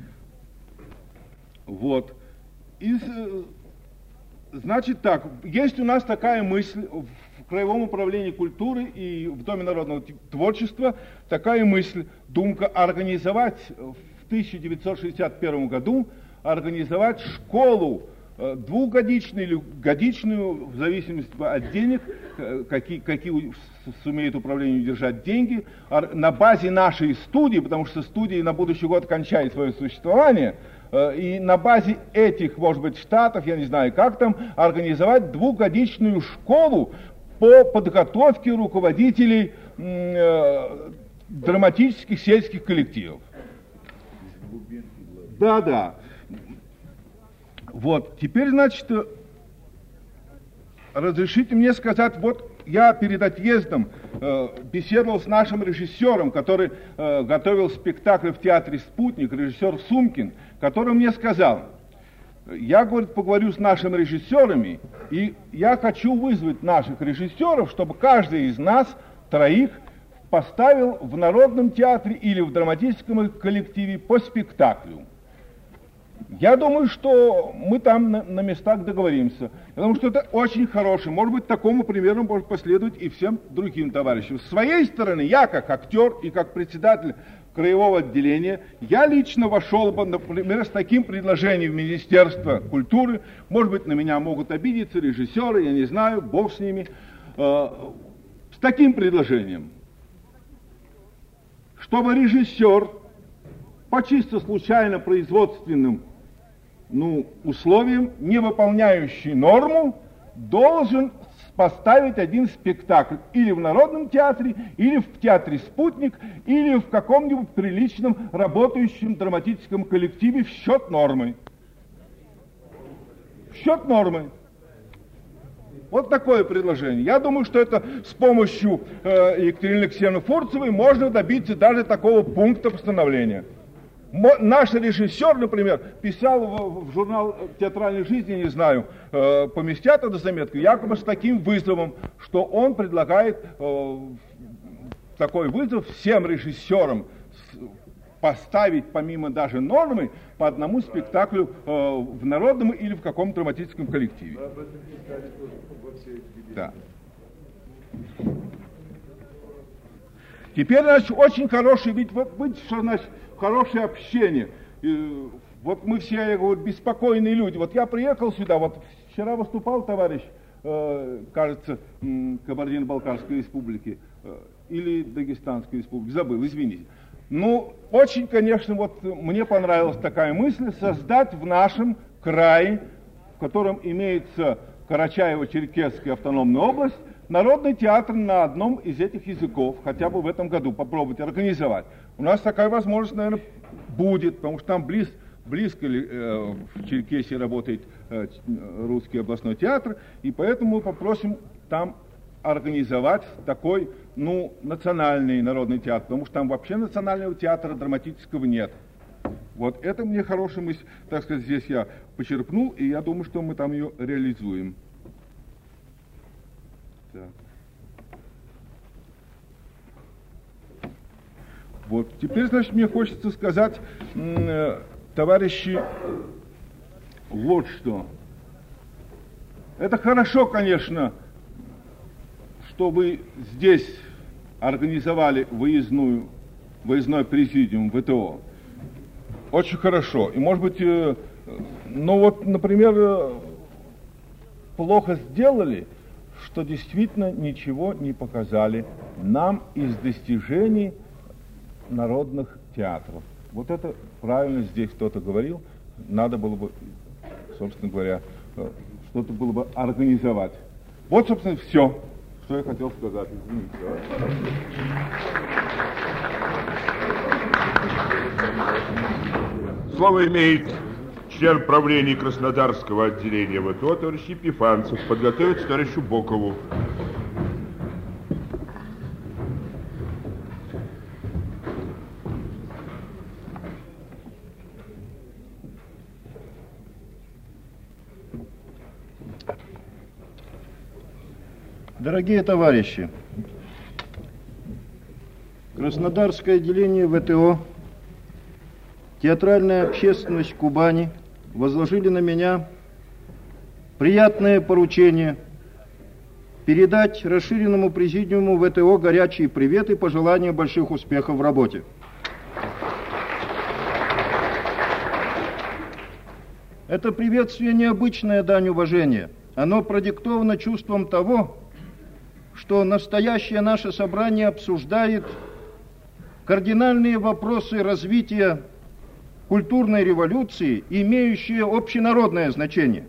Вот. Из... Значит так, есть у нас такая мысль в Краевом управлении культуры и в Доме народного творчества, такая мысль, думка организовать в тысяча девятьсот шестьдесят первом году, организовать школу двухгодичную или годичную, в зависимости от денег, какие, какие сумеет управление удержать деньги, на базе нашей студии, потому что студия на будущий год кончает свое существование, и на базе этих, может быть, штатов, я не знаю, как там, организовать двухгодичную школу по подготовке руководителей э, драматических сельских коллективов. Да, да. Вот, теперь, значит, разрешите мне сказать, вот я перед отъездом э, беседовал с нашим режиссером, который э, готовил спектакль в театре «Спутник», режиссер Сумкин, который мне сказал, я, говорит, поговорю с нашими режиссерами, и я хочу вызвать наших режиссеров, чтобы каждый из нас, троих, поставил в Народном театре или в драматическом коллективе по спектаклю. Я думаю, что мы там на, на местах договоримся, потому что это очень хороший, может быть, такому примеру может последовать и всем другим товарищам. С своей стороны, я как актер и как председатель краевого отделения, я лично вошел бы, например, с таким предложением в Министерство культуры, может быть, на меня могут обидеться режиссеры, я не знаю, бог с ними, э, с таким предложением, чтобы режиссер по чисто случайно производственным ну, условиям, не выполняющий норму, должен поставить один спектакль или в Народном театре, или в театре «Спутник», или в каком-нибудь приличном работающем драматическом коллективе в счет нормы. В счет нормы. Вот такое предложение. Я думаю, что это с помощью э, Екатерины Алексеевны Фурцевой можно добиться даже такого пункта постановления. Мо, наш режиссер, например, писал в, в журнал «Театральной жизни», не знаю, э, поместят эту заметку, якобы с таким вызовом, что он предлагает э, такой вызов всем режиссерам поставить помимо даже нормы по одному спектаклю э, в народном или в каком-то драматическом коллективе. Да. Теперь, значит, очень хороший, ведь вот, видите, что значит хорошее общение. И, вот мы все, я говорю, беспокойные люди. Вот я приехал сюда, вот вчера выступал товарищ, э, кажется, э, Кабардино-Балкарской республики э, или Дагестанской республики, забыл, извините. Ну, очень, конечно, вот мне понравилась такая мысль создать в нашем крае, в котором имеется Карачаево-Черкесская автономная область, народный театр на одном из этих языков, хотя бы в этом году попробовать организовать. У нас такая возможность, наверное, будет, потому что там близ, близко э, в Черкесии работает э, русский областной театр, и поэтому мы попросим там организовать такой, ну, национальный народный театр, потому что там вообще национального театра драматического нет. Вот это мне хорошая мысль, так сказать, здесь я почерпнул, и я думаю, что мы там ее реализуем. Так. Вот, теперь, значит, мне хочется сказать, э, товарищи, вот что. Это хорошо, конечно, что вы здесь организовали выездную, выездной президиум ВТО. Очень хорошо. И, может быть, э, ну вот, например, э, плохо сделали, что действительно ничего не показали нам из достижений народных театров. Вот это правильно здесь кто-то говорил. Надо было бы, собственно говоря, э, что-то было бы организовать. Вот, собственно, все, что я хотел сказать. Извините. Слово имеет член правления Краснодарского отделения ВТО, товарищ Епифанцев, подготовить товарищу Бокову. Дорогие товарищи, Краснодарское отделение ВТО, театральная общественность Кубани возложили на меня приятное поручение передать расширенному президиуму ВТО горячие приветы и пожелания больших успехов в работе. Это приветствие необычная дань уважения. Оно продиктовано чувством того, что настоящее наше собрание обсуждает кардинальные вопросы развития культурной революции, имеющие общенародное значение.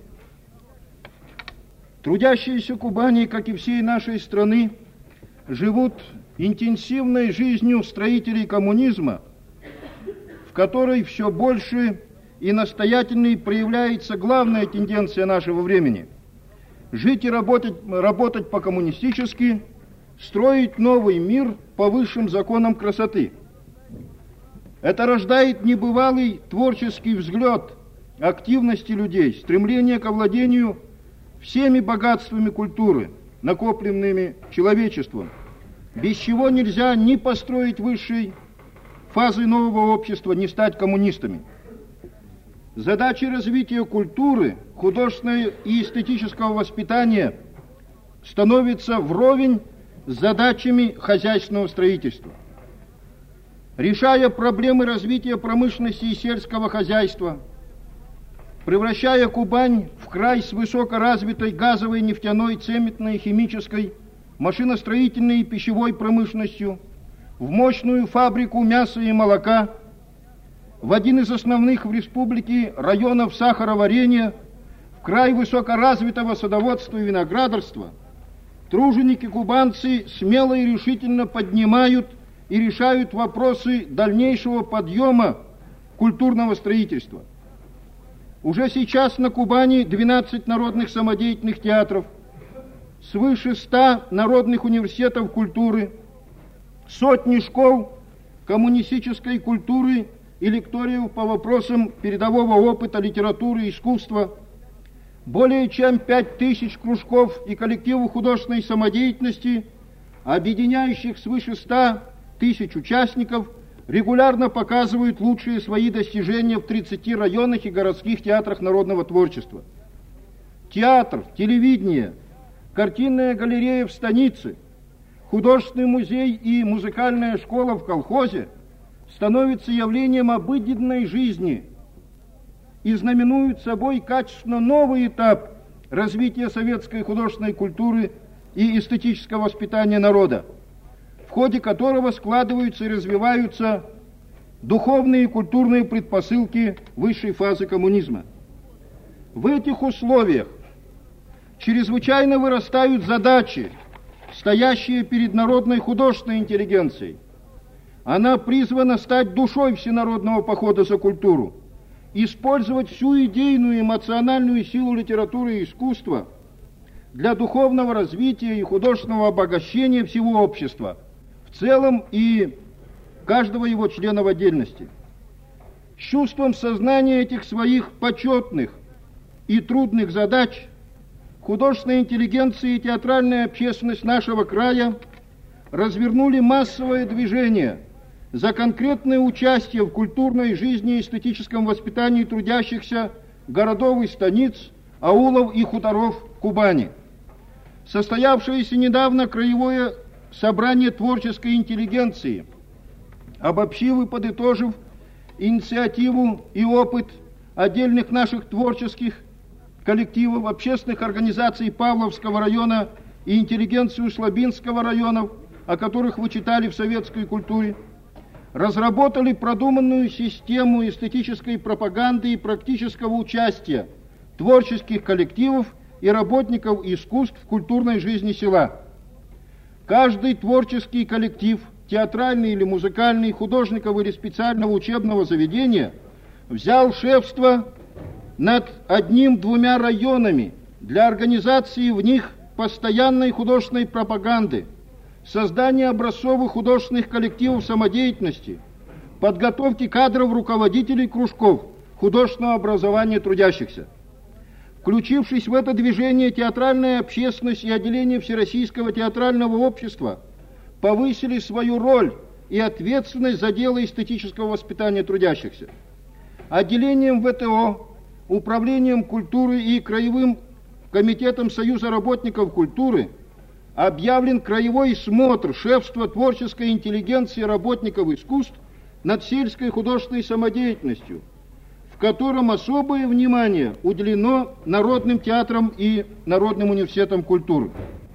Трудящиеся Кубани, как и всей нашей страны, живут интенсивной жизнью строителей коммунизма, в которой все больше и настоятельней проявляется главная тенденция нашего времени – жить и работать, работать по-коммунистически, строить новый мир по высшим законам красоты. Это рождает небывалый творческий взгляд активности людей, стремление к овладению всеми богатствами культуры, накопленными человечеством, без чего нельзя ни построить высшей фазы нового общества, ни стать коммунистами. Задачи развития культуры, художественного и эстетического воспитания становятся вровень с задачами хозяйственного строительства. Решая проблемы развития промышленности и сельского хозяйства, превращая Кубань в край с высокоразвитой газовой, нефтяной, цементной, химической, машиностроительной и пищевой промышленностью, в мощную фабрику мяса и молока, в один из основных в республике районов сахароварения, в в край высокоразвитого садоводства и виноградарства, труженики-кубанцы смело и решительно поднимают и решают вопросы дальнейшего подъема культурного строительства. Уже сейчас на Кубани двенадцать народных самодеятельных театров, свыше ста народных университетов культуры, сотни школ коммунистической культуры и лекториев по вопросам передового опыта литературы и искусства, более чем пять тысяч кружков и коллективов художественной самодеятельности, объединяющих свыше ста тысяч участников, регулярно показывают лучшие свои достижения в тридцати районных и городских театрах народного творчества. Театр, телевидение, картинная галерея в станице, художественный музей и музыкальная школа в колхозе становятся явлением обыденной жизни и знаменуют собой качественно новый этап развития советской художественной культуры и эстетического воспитания народа, в ходе которого складываются и развиваются духовные и культурные предпосылки высшей фазы коммунизма. В этих условиях чрезвычайно вырастают задачи, стоящие перед народной художественной интеллигенцией. Она призвана стать душой всенародного похода за культуру, использовать всю идейную и эмоциональную силу литературы и искусства для духовного развития и художественного обогащения всего общества в целом и каждого его члена в отдельности. С чувством сознания этих своих почетных и трудных задач художественная интеллигенция и театральная общественность нашего края развернули массовое движение за конкретное участие в культурной жизни и эстетическом воспитании трудящихся городов и станиц, аулов и хуторов Кубани. Состоявшееся недавно краевое собрание творческой интеллигенции, обобщив и подытожив инициативу и опыт отдельных наших творческих коллективов, общественных организаций Павловского района и интеллигенцию Слабинского районов, о которых вы читали в советской культуре, разработали продуманную систему эстетической пропаганды и практического участия творческих коллективов и работников искусств в культурной жизни села. Каждый творческий коллектив, театральный или музыкальный, художников или специального учебного заведения, взял шефство над одним-двумя районами для организации в них постоянной художественной пропаганды, создания образцовых художественных коллективов самодеятельности, подготовки кадров руководителей кружков художественного образования трудящихся. Включившись в это движение, театральная общественность и отделение Всероссийского театрального общества повысили свою роль и ответственность за дело эстетического воспитания трудящихся. Отделением ВТО, Управлением культуры и Краевым комитетом Союза работников культуры объявлен краевой смотр шефства творческой интеллигенции работников искусств над сельской художественной самодеятельностью, в котором особое внимание уделено народным театрам и народным университетам культуры.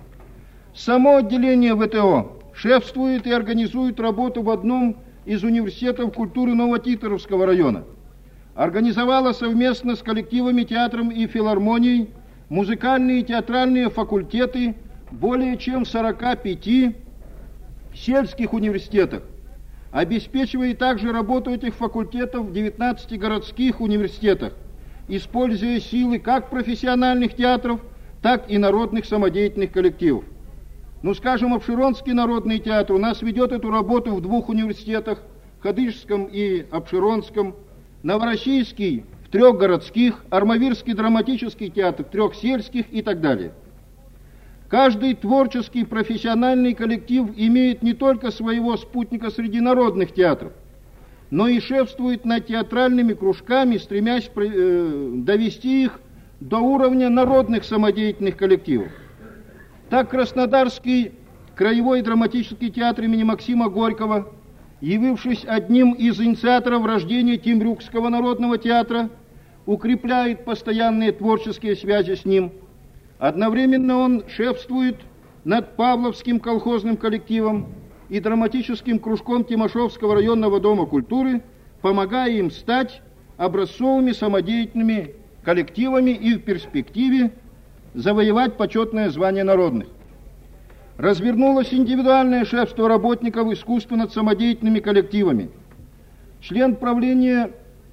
Само отделение ВТО шефствует и организует работу в одном из университетов культуры Новотитровского района. Организовала совместно с коллективами театром и филармонией музыкальные и театральные факультеты более чем в сорока пяти сельских университетах, обеспечивая также работу этих факультетов в девятнадцати городских университетах, используя силы как профессиональных театров, так и народных самодеятельных коллективов. Ну, скажем, Обширонский народный театр у нас ведет эту работу в двух университетах, Хадыжском и Обширонском, Новороссийский в трех городских, Армавирский драматический театр в трех сельских и так далее. Каждый творческий профессиональный коллектив имеет не только своего спутника среди народных театров, но и шефствует над театральными кружками, стремясь э, довести их до уровня народных самодеятельных коллективов. Так Краснодарский краевой драматический театр имени Максима Горького, явившись одним из инициаторов рождения Темрюкского народного театра, укрепляет постоянные творческие связи с ним. Одновременно он шефствует над Павловским колхозным коллективом и драматическим кружком Тимошевского районного дома культуры, помогая им стать образцовыми самодеятельными коллективами и в перспективе завоевать почетное звание народных. Развернулось индивидуальное шефство работников искусства над самодеятельными коллективами. Член правления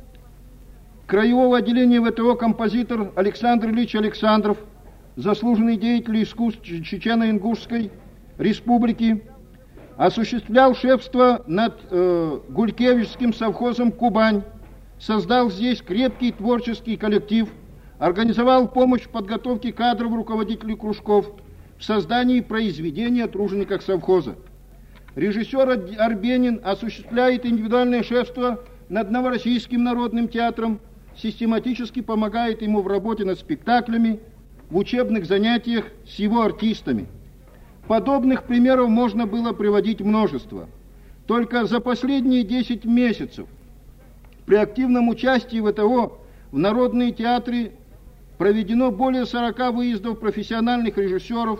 краевого отделения ВТО композитор Александр Ильич Александров, заслуженный деятель искусств Чечено-Ингушской республики, осуществлял шефство над э, Гулькевичским совхозом «Кубань», создал здесь крепкий творческий коллектив, организовал помощь в подготовке кадров руководителей кружков, в создании произведения о тружениках совхоза. Режиссер Арбенин осуществляет индивидуальное шефство над Новороссийским народным театром, систематически помогает ему в работе над спектаклями, в учебных занятиях с его артистами. Подобных примеров можно было приводить множество. Только за последние десять месяцев при активном участии ВТО в народные театры проведено более сорока выездов профессиональных режиссеров,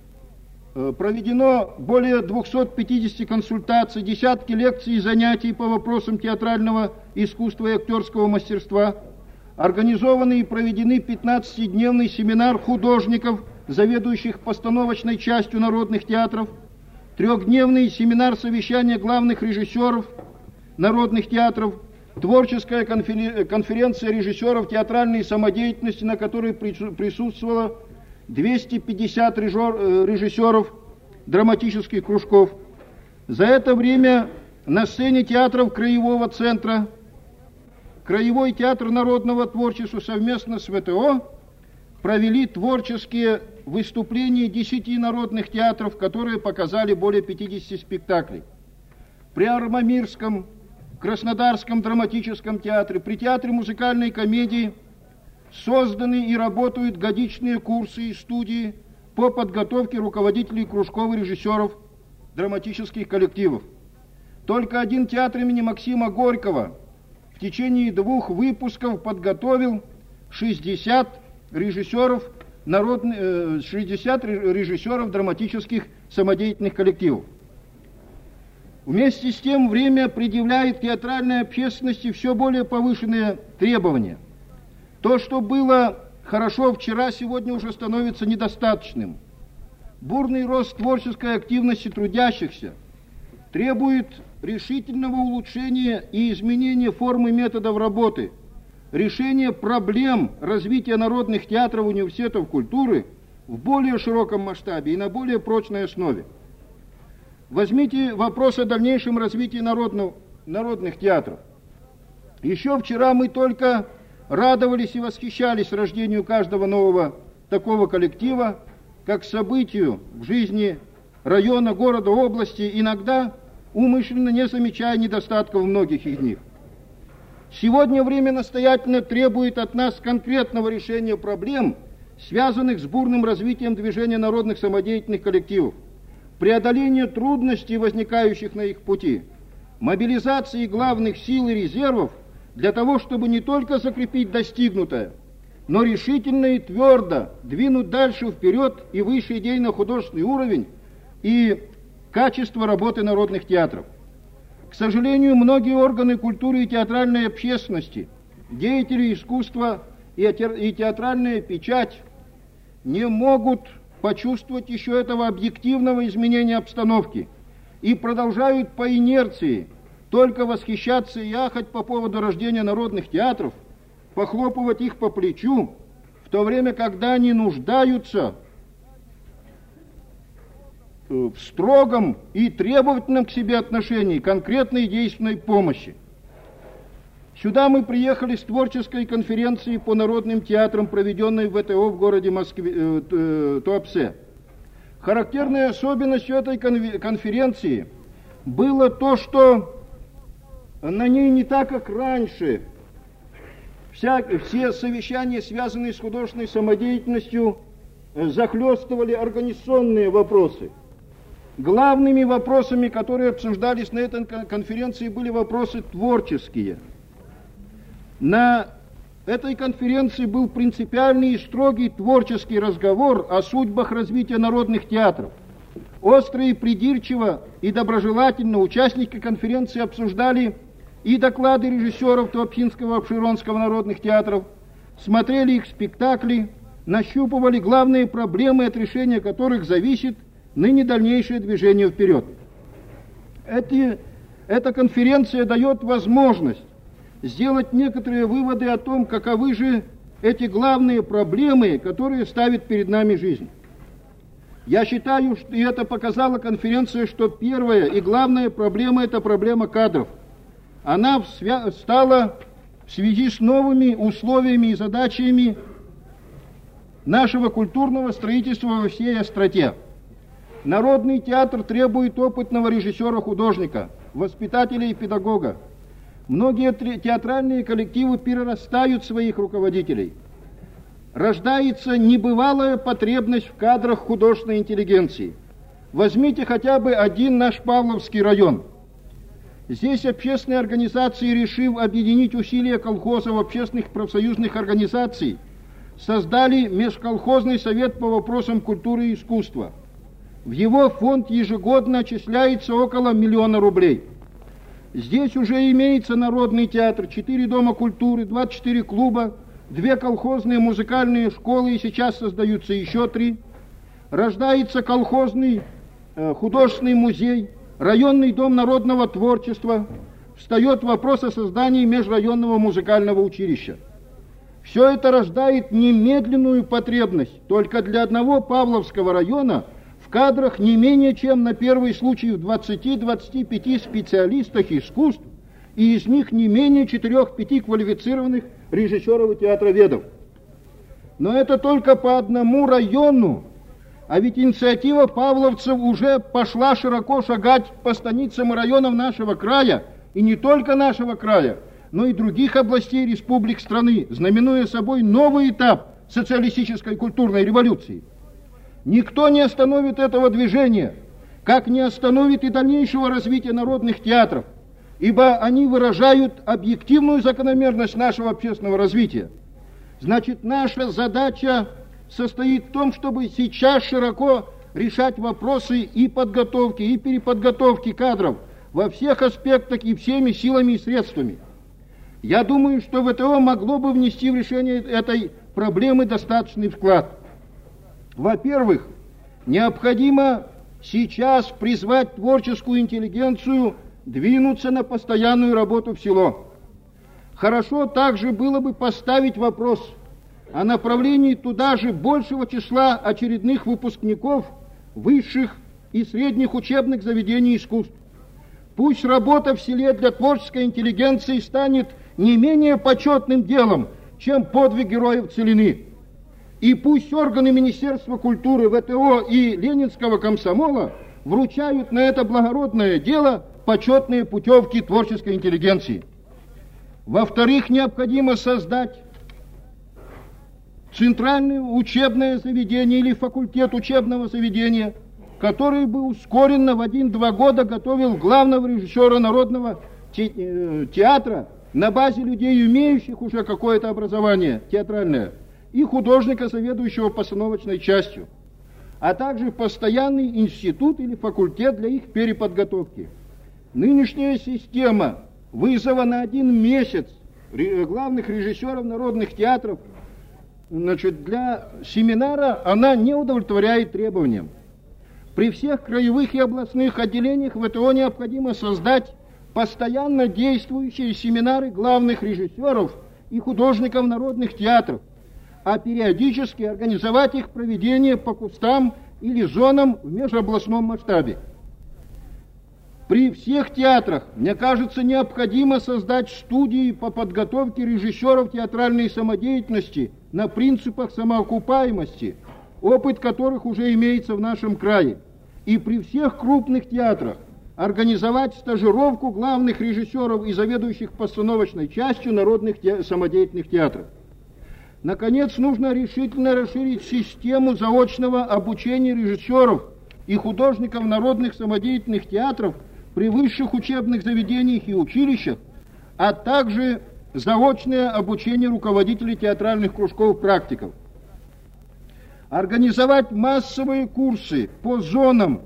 проведено более двухсот пятидесяти консультаций, десятки лекций и занятий по вопросам театрального искусства и актерского мастерства, организованы и проведены пятнадцатидневный семинар художников, заведующих постановочной частью народных театров, трехдневный семинар совещания главных режиссеров народных театров, творческая конференция режиссеров театральной самодеятельности, на которой присутствовало двести пятьдесят режиссеров драматических кружков. За это время на сцене театров Краевого центра Краевой театр народного творчества совместно с ВТО провели творческие выступления десяти народных театров, которые показали более пятидесяти спектаклей. При Армамирском, Краснодарском драматическом театре, при театре музыкальной комедии созданы и работают годичные курсы и студии по подготовке руководителей кружков и режиссеров драматических коллективов. Только один театр имени Максима Горького в течение двух выпусков подготовил шестьдесят режиссеров, народных, шестьдесят режиссеров драматических самодеятельных коллективов. Вместе с тем время предъявляет театральной общественности все более повышенные требования. То, что было хорошо вчера, сегодня уже становится недостаточным. Бурный рост творческой активности трудящихся требует решительного улучшения и изменения формы методов работы, решения проблем развития народных театров, университетов культуры в более широком масштабе и на более прочной основе. Возьмите вопрос о дальнейшем развитии народных, народных театров. Еще вчера мы только радовались и восхищались рождению каждого нового такого коллектива, как событию в жизни района, города, области, иногда умышленно не замечая недостатков многих из них. Сегодня время настоятельно требует от нас конкретного решения проблем, связанных с бурным развитием движения народных самодеятельных коллективов, преодоления трудностей, возникающих на их пути, мобилизации главных сил и резервов для того, чтобы не только закрепить достигнутое, но решительно и твердо двинуть дальше вперед и выше идейно-художественный уровень и качество работы народных театров. К сожалению, многие органы культуры и театральной общественности, деятели искусства и театральная печать не могут почувствовать еще этого объективного изменения обстановки и продолжают по инерции только восхищаться и ахать по поводу рождения народных театров, похлопывать их по плечу, в то время, когда они нуждаются в строгом и требовательном к себе отношении, конкретной действенной помощи. Сюда мы приехали с творческой конференции по народным театрам, проведенной в ВТО в городе Москве, э, Туапсе. Характерной особенностью этой конференции было то, что на ней не так, как раньше, вся, все совещания, связанные с художественной самодеятельностью, захлестывали организационные вопросы. Главными вопросами, которые обсуждались на этой конференции, были вопросы творческие. На этой конференции был принципиальный и строгий творческий разговор о судьбах развития народных театров. Остро и придирчиво и доброжелательно участники конференции обсуждали и доклады режиссеров Туапсинского и Апшеронского народных театров, смотрели их спектакли, нащупывали главные проблемы, от решения которых зависит ныне дальнейшее движение вперед. Эти, эта конференция дает возможность сделать некоторые выводы о том, каковы же эти главные проблемы, которые ставит перед нами жизнь. Я считаю, что, и это показала конференция, что первая и главная проблема – это проблема кадров. Она свя- стала в связи с новыми условиями и задачами нашего культурного строительства во всей остроте. Народный театр требует опытного режиссера-художника, воспитателя и педагога. Многие театральные коллективы перерастают своих руководителей. Рождается небывалая потребность в кадрах художественной интеллигенции. Возьмите хотя бы один наш Павловский район. Здесь общественные организации, решив объединить усилия колхозов, общественных профсоюзных организаций, создали межколхозный совет по вопросам культуры и искусства. В его фонд ежегодно отчисляется около миллиона рублей. Здесь уже имеется народный театр, четыре дома культуры, двадцать четыре клуба, две колхозные музыкальные школы, и сейчас создаются еще три. Рождается колхозный э, художественный музей, районный дом народного творчества. Встает вопрос о создании межрайонного музыкального училища. Все это рождает немедленную потребность только для одного Павловского района в кадрах не менее чем на первый случай в двадцати-двадцати пяти специалистах искусств, и из них не менее четырех-пяти квалифицированных режиссеров и театроведов. Но это только по одному району, а ведь инициатива павловцев уже пошла широко шагать по станицам и районам нашего края, и не только нашего края, но и других областей республик страны, знаменуя собой новый этап социалистической культурной революции. Никто не остановит этого движения, как не остановит и дальнейшего развития народных театров, ибо они выражают объективную закономерность нашего общественного развития. Значит, наша задача состоит в том, чтобы сейчас широко решать вопросы и подготовки, и переподготовки кадров во всех аспектах и всеми силами и средствами. Я думаю, что ВТО могло бы внести в решение этой проблемы достаточный вклад. Во-первых, необходимо сейчас призвать творческую интеллигенцию двинуться на постоянную работу в село. Хорошо также было бы поставить вопрос о направлении туда же большего числа очередных выпускников высших и средних учебных заведений искусств. Пусть работа в селе для творческой интеллигенции станет не менее почетным делом, чем подвиг героев Целины. И пусть органы Министерства культуры, ВТО и Ленинского комсомола вручают на это благородное дело почетные путевки творческой интеллигенции. Во-вторых, необходимо создать центральное учебное заведение или факультет учебного заведения, который бы ускоренно в один-два года готовил главного режиссера народного театра на базе людей, имеющих уже какое-то образование театральное, и художника, заведующего постановочной частью, а также постоянный институт или факультет для их переподготовки. Нынешняя система вызова на один месяц главных режиссеров народных театров, значит, для семинара, она не удовлетворяет требованиям. При всех краевых и областных отделениях ВТО необходимо создать постоянно действующие семинары главных режиссеров и художников народных театров, а периодически организовать их проведение по кустам или зонам в межобластном масштабе. При всех театрах, мне кажется, необходимо создать студии по подготовке режиссеров театральной самодеятельности на принципах самоокупаемости, опыт которых уже имеется в нашем крае. И при всех крупных театрах организовать стажировку главных режиссеров и заведующих постановочной частью народных те... самодеятельных театров. Наконец, нужно решительно расширить систему заочного обучения режиссеров и художников народных самодеятельных театров при высших учебных заведениях и училищах, а также заочное обучение руководителей театральных кружков практиков. Организовать массовые курсы по зонам,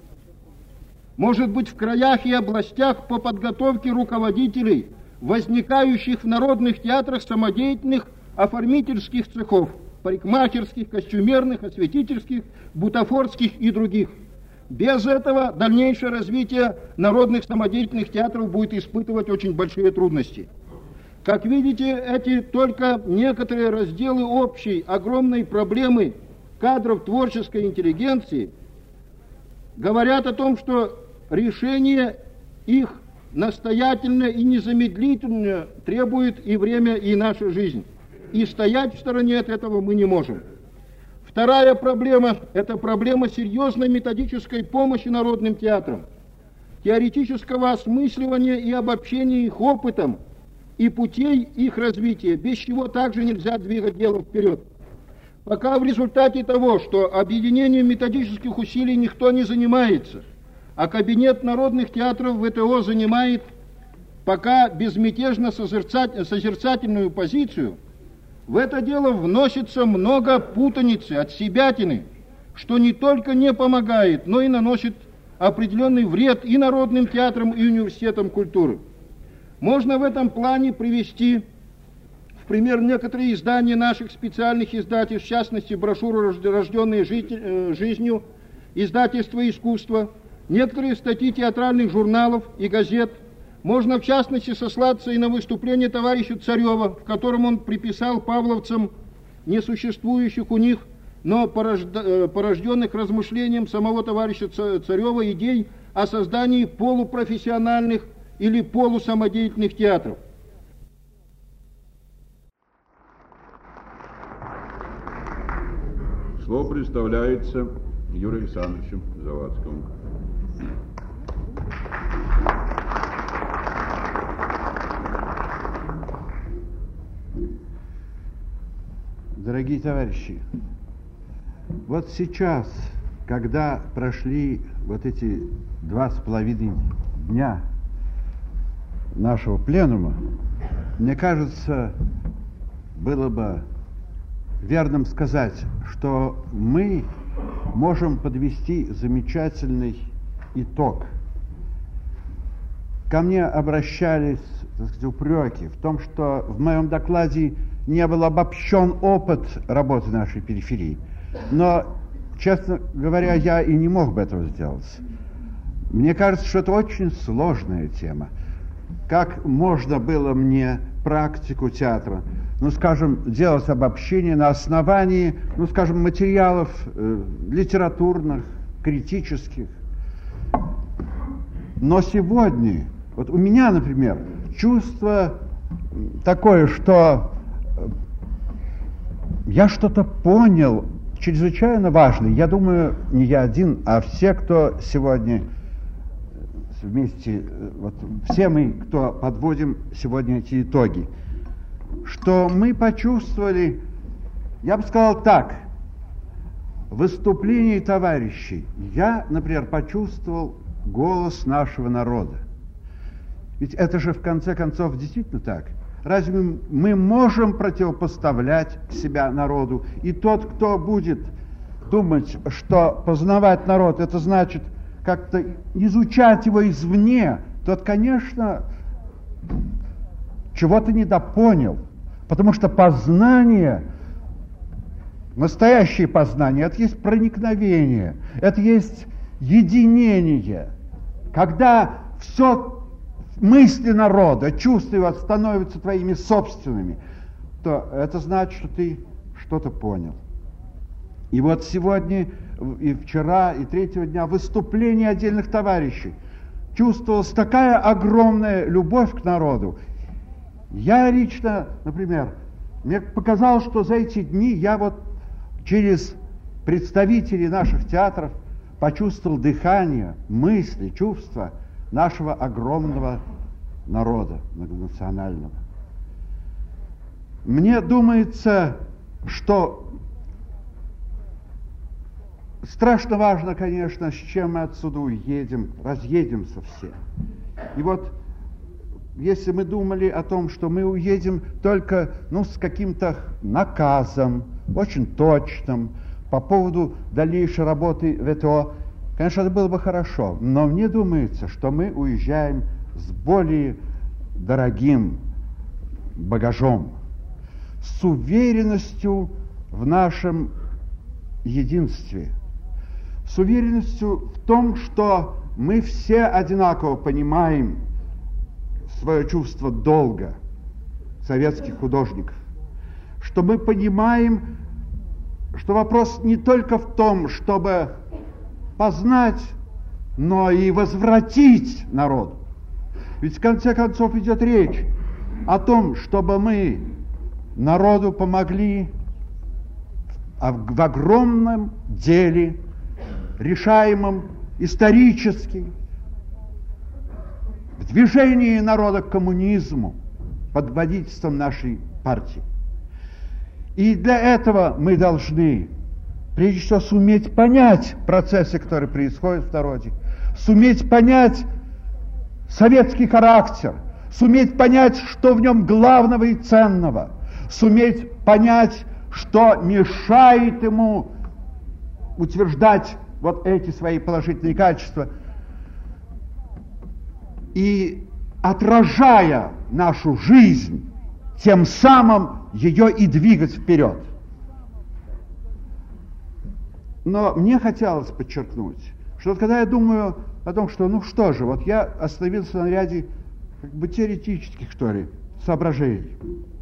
может быть, в краях и областях по подготовке руководителей, возникающих в народных театрах самодеятельных оформительских цехов, парикмахерских, костюмерных, осветительских, бутафорских и других. Без этого дальнейшее развитие народных самодеятельных театров будет испытывать очень большие трудности. Как видите, эти только некоторые разделы общей огромной проблемы кадров творческой интеллигенции говорят о том, что решение их настоятельно и незамедлительно требует и время, и наша жизнь. И стоять в стороне от этого мы не можем. Вторая проблема – это проблема серьезной методической помощи народным театрам, теоретического осмысливания и обобщения их опытом и путей их развития, без чего также нельзя двигать дело вперед. Пока в результате того, что объединением методических усилий никто не занимается, а кабинет народных театров ВТО занимает пока безмятежно созерцательную позицию, в это дело вносится много путаницы, отсебятины, что не только не помогает, но и наносит определенный вред и народным театрам, и университетам культуры. Можно в этом плане привести в пример некоторые издания наших специальных издательств, в частности, брошюру «Рожденные жизнью», издательство «Искусство», некоторые статьи театральных журналов и газет. Можно, в частности, сослаться и на выступление товарища Царева, в котором он приписал павловцам несуществующих у них, но порожденных размышлением самого товарища Царева идей о создании полупрофессиональных или полусамодеятельных театров. Слово представляется Юрию Александровичу Завадскому. Дорогие товарищи, вот сейчас, когда прошли вот эти два с половиной дня нашего пленума, мне кажется, было бы верным сказать, что мы можем подвести замечательный итог. Ко мне обращались, так сказать, упреки в том, что в моем докладе не был обобщен опыт работы нашей периферии. Но, честно говоря, я и не мог бы этого сделать. Мне кажется, что это очень сложная тема. Как можно было мне практику театра, ну, скажем, делать обобщение на основании, ну, скажем, материалов э, литературных, критических. Но сегодня, вот у меня, например, чувство такое, что я что-то понял чрезвычайно важное. Я думаю, не я один, а все, кто сегодня вместе, вот все мы, кто подводим сегодня эти итоги, что мы почувствовали, я бы сказал так, в выступлении товарищей я, например, почувствовал голос нашего народа. Ведь это же в конце концов действительно так. Разве мы можем противопоставлять себя народу? И тот, кто будет думать, что познавать народ, это значит как-то изучать его извне, тот, конечно, чего-то недопонял. Потому что познание, настоящее познание, это есть проникновение, это есть единение. Когда все мысли народа, чувства его становятся твоими собственными, то это значит, что ты что-то понял. И вот сегодня, и вчера, и третьего дня выступления отдельных товарищей чувствовалась такая огромная любовь к народу. Я лично, например, мне показалось, что за эти дни я вот через представителей наших театров почувствовал дыхание, мысли, чувства нашего огромного народа многонационального. Мне думается, что страшно важно, конечно, с чем мы отсюда уедем, разъедемся все. И вот, если мы думали о том, что мы уедем только, ну, с каким-то наказом, очень точным, по поводу дальнейшей работы ВТО, конечно, это было бы хорошо, но мне думается, что мы уезжаем с более дорогим багажом, с уверенностью в нашем единстве, с уверенностью в том, что мы все одинаково понимаем свое чувство долга советских художников, что мы понимаем, что вопрос не только в том, чтобы познать, но и возвратить народу. Ведь в конце концов идет речь о том, чтобы мы народу помогли в огромном деле, решаемом исторически, в движении народа к коммунизму под водительством нашей партии. И для этого мы должны, прежде всего, суметь понять процессы, которые происходят в народе, суметь понять советский характер, суметь понять, что в нем главного и ценного, суметь понять, что мешает ему утверждать вот эти свои положительные качества, и, отражая нашу жизнь, тем самым ее и двигать вперед. Но мне хотелось подчеркнуть, что вот когда я думаю о том, что, ну что же, вот я остановился на ряде как бы теоретических, что ли, соображений.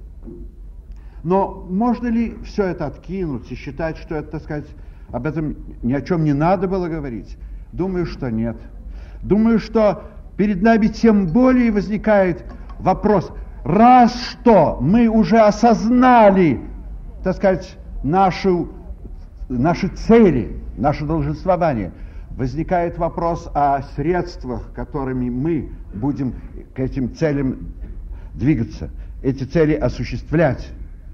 Но можно ли все это откинуть и считать, что это, так сказать, об этом ни о чем не надо было говорить? Думаю, что нет. Думаю, что перед нами тем более возникает вопрос, раз что мы уже осознали, так сказать, нашу, наши цели, наше долженствование, возникает вопрос о средствах, которыми мы будем к этим целям двигаться, эти цели осуществлять.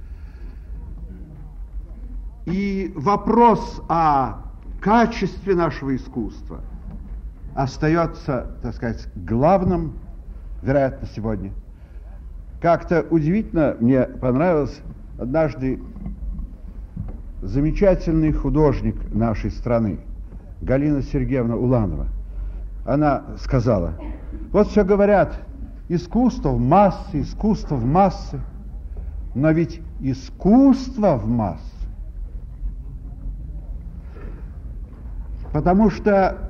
И вопрос о качестве нашего искусства остается, так сказать, главным, вероятно, сегодня. Как-то удивительно мне понравилось однажды замечательный художник нашей страны, Галина Сергеевна Уланова. Она сказала, вот все говорят, искусство в массы, искусство в массы, но ведь искусство в массы, потому что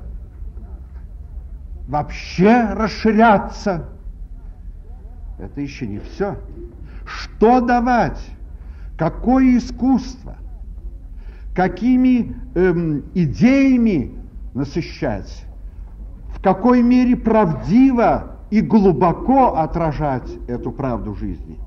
вообще расширяться — это еще не все. Что давать? Какое искусство? Какими эм, идеями насыщать? В какой мере правдиво и глубоко отражать эту правду жизни?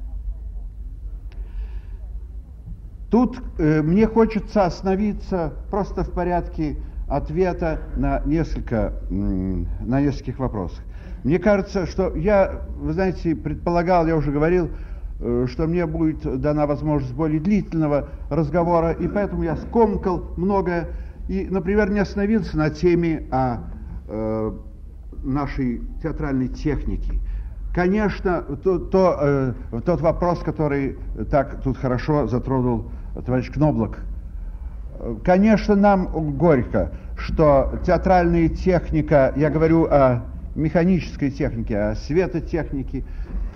Тут э, мне хочется остановиться просто в порядке ответа на несколько, на нескольких вопросах. Мне кажется, что я, вы знаете, предполагал, я уже говорил, что мне будет дана возможность более длительного разговора, и поэтому я скомкал многое, и, например, не остановился на теме о э, нашей театральной технике. Конечно, то, то, э, тот вопрос, который так тут хорошо затронул товарищ Кноблок, конечно, нам горько, что театральная техника, я говорю о механической технике, о светотехнике,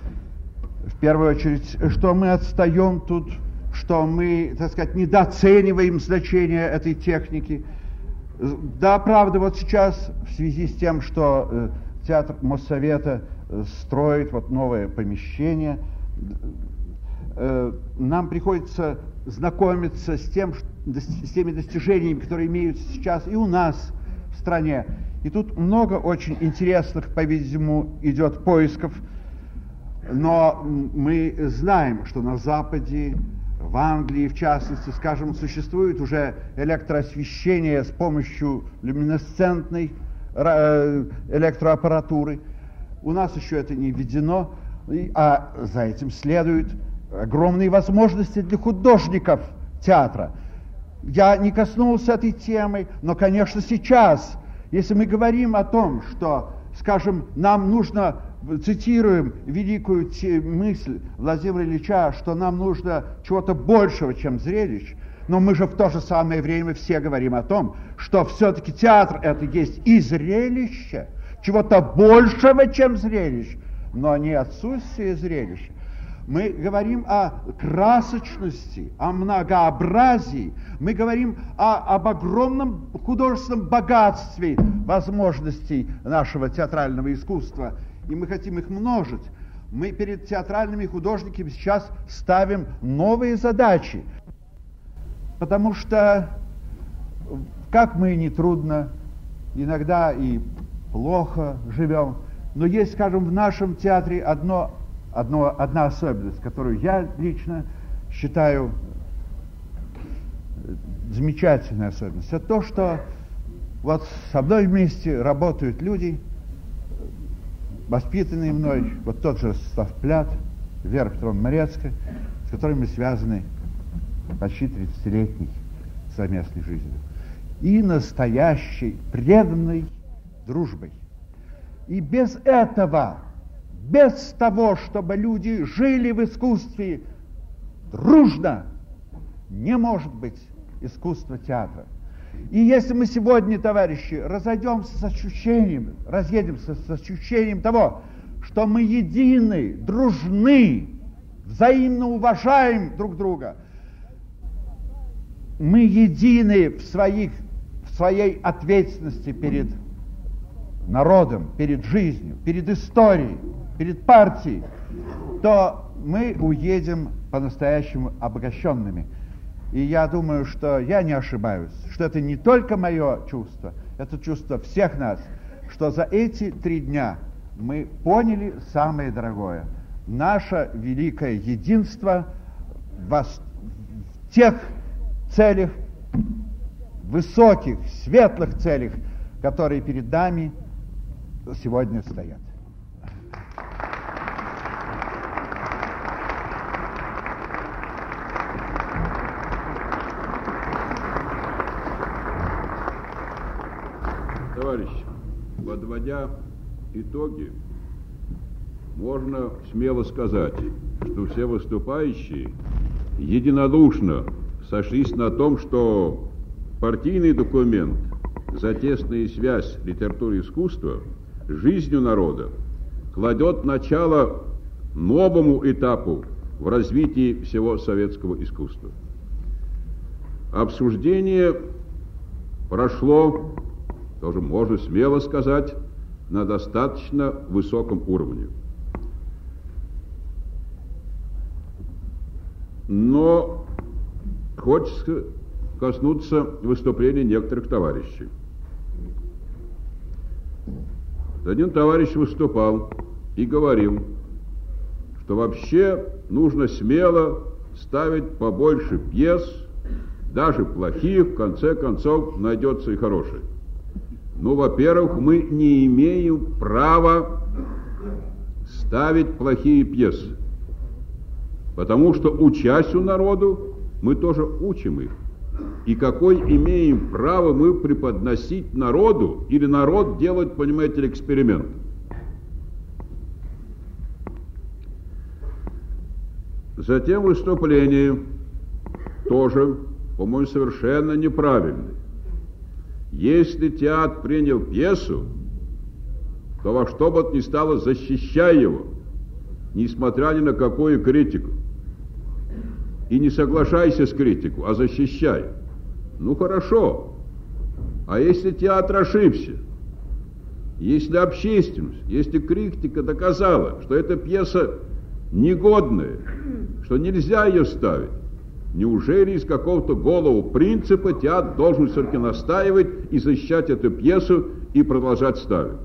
в первую очередь, что мы отстаем тут, что мы, так сказать, недооцениваем значение этой техники. Да, правда, вот сейчас, в связи с тем, что э, театр Моссовета э, строит вот новое помещение, э, нам приходится знакомиться с, тем, с теми достижениями, которые имеются сейчас и у нас в стране. И тут много очень интересных, по-видимому, идет поисков. Но мы знаем, что на Западе, в Англии, в частности, скажем, существует уже электроосвещение с помощью люминесцентной электроаппаратуры. У нас еще это не введено, а за этим следуют огромные возможности для художников театра. Я не коснулся этой темы, но, конечно, сейчас, если мы говорим о том, что, скажем, нам нужно, цитируем великую мысль Владимира Ильича, что нам нужно чего-то большего, чем зрелищ, но мы же в то же самое время все говорим о том, что все-таки театр — это есть и зрелище, чего-то большего, чем зрелищ, но не отсутствие зрелища. Мы говорим о красочности, о многообразии. Мы говорим о, об огромном художественном богатстве возможностей нашего театрального искусства. И мы хотим их множить. Мы перед театральными художниками сейчас ставим новые задачи. Потому что, как мы не трудно, иногда и плохо живем, но есть, скажем, в нашем театре одно, одно, одна особенность, которую я лично считаю замечательной особенностью. Это то, что вот со мной вместе работают люди, воспитанные мной, вот тот же Ростислав Плят, Вера Петровна Морецкая, с которыми мы связаны почти тридцатилетней совместной жизнью. И настоящей, преданной дружбой. И без этого, без того, чтобы люди жили в искусстве дружно, не может быть искусства театра. И если мы сегодня, товарищи, разойдемся с ощущением, разъедемся с ощущением того, что мы едины, дружны, взаимно уважаем друг друга, мы едины в, своих, в своей ответственности перед народом, перед жизнью, перед историей, перед партией, то мы уедем по-настоящему обогащенными. И я думаю, что я не ошибаюсь, что это не только мое чувство, это чувство всех нас, что за эти три дня мы поняли самое дорогое. Наше великое единство в тех целях, высоких, светлых целях, которые перед нами сегодня стоят. Товарищи, подводя итоги, можно смело сказать, что все выступающие единодушно сошлись на том, что партийный документ за тесную связь литературы и искусства с жизнью народа кладет начало новому этапу в развитии всего советского искусства. Обсуждение прошло, тоже можно смело сказать, на достаточно высоком уровне. Но хочется коснуться выступления некоторых товарищей. Один товарищ выступал и говорил, что вообще нужно смело ставить побольше пьес, даже плохих, в конце концов найдется и хороший. Ну, во-первых, мы не имеем права ставить плохие пьесы, потому что, учась у народу, мы тоже учим их. И какой имеем право мы преподносить народу, или народ делать, понимаете ли, эксперимент? Затем выступление тоже, по-моему, совершенно неправильное. Если театр принял пьесу, то во что бы то ни стало защищай его, несмотря ни на какую критику. И не соглашайся с критику, а защищай. Ну хорошо. А если театр ошибся? Если общественность, если критика доказала, что эта пьеса негодная, что нельзя ее ставить, неужели из какого-то голого принципа театр должен все-таки настаивать и защищать эту пьесу и продолжать ставить?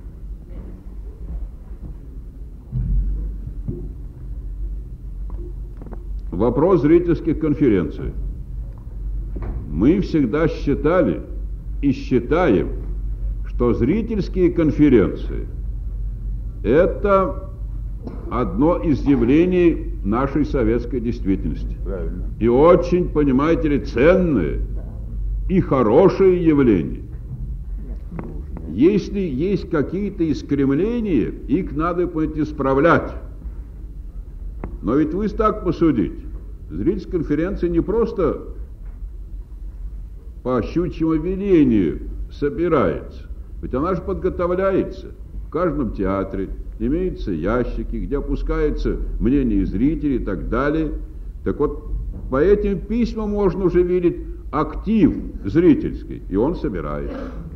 Вопрос зрительских конференций. Мы всегда считали и считаем, что зрительские конференции – это одно из явлений нашей советской действительности. Правильно. И очень, понимаете ли, ценное и хорошее явление. Если есть какие-то искривления, их надо, понимаете, исправлять. Но ведь вы так посудите. Зрительская конференция не просто по щучьему велению собирается. Ведь она же подготовляется в каждом театре, имеются ящики, где опускается мнение зрителей и так далее. Так вот, по этим письмам можно уже видеть актив зрительский, и он собирает.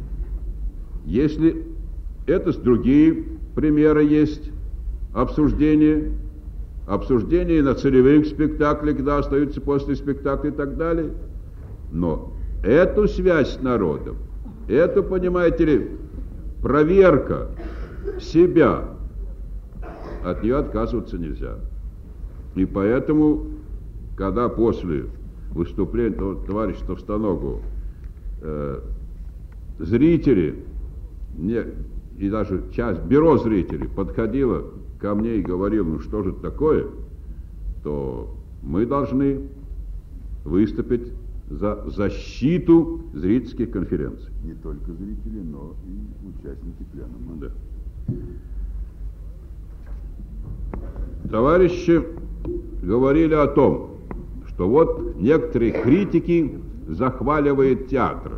Если это с другие примеры есть, обсуждения, обсуждения на целевых спектаклях, когда остаются после спектакля и так далее. Но эту связь с народом, эту, понимаете ли, проверка себя, от нее отказываться нельзя. И поэтому, когда после выступления товарища Товстоногова э, зрители, не, и даже часть бюро зрителей подходила ко мне и говорила, ну что же это такое, то мы должны выступить за защиту зрительских конференций. Не только зрители, но и участники пленума. Да. Товарищи говорили о том, что вот некоторые критики захваливают театр,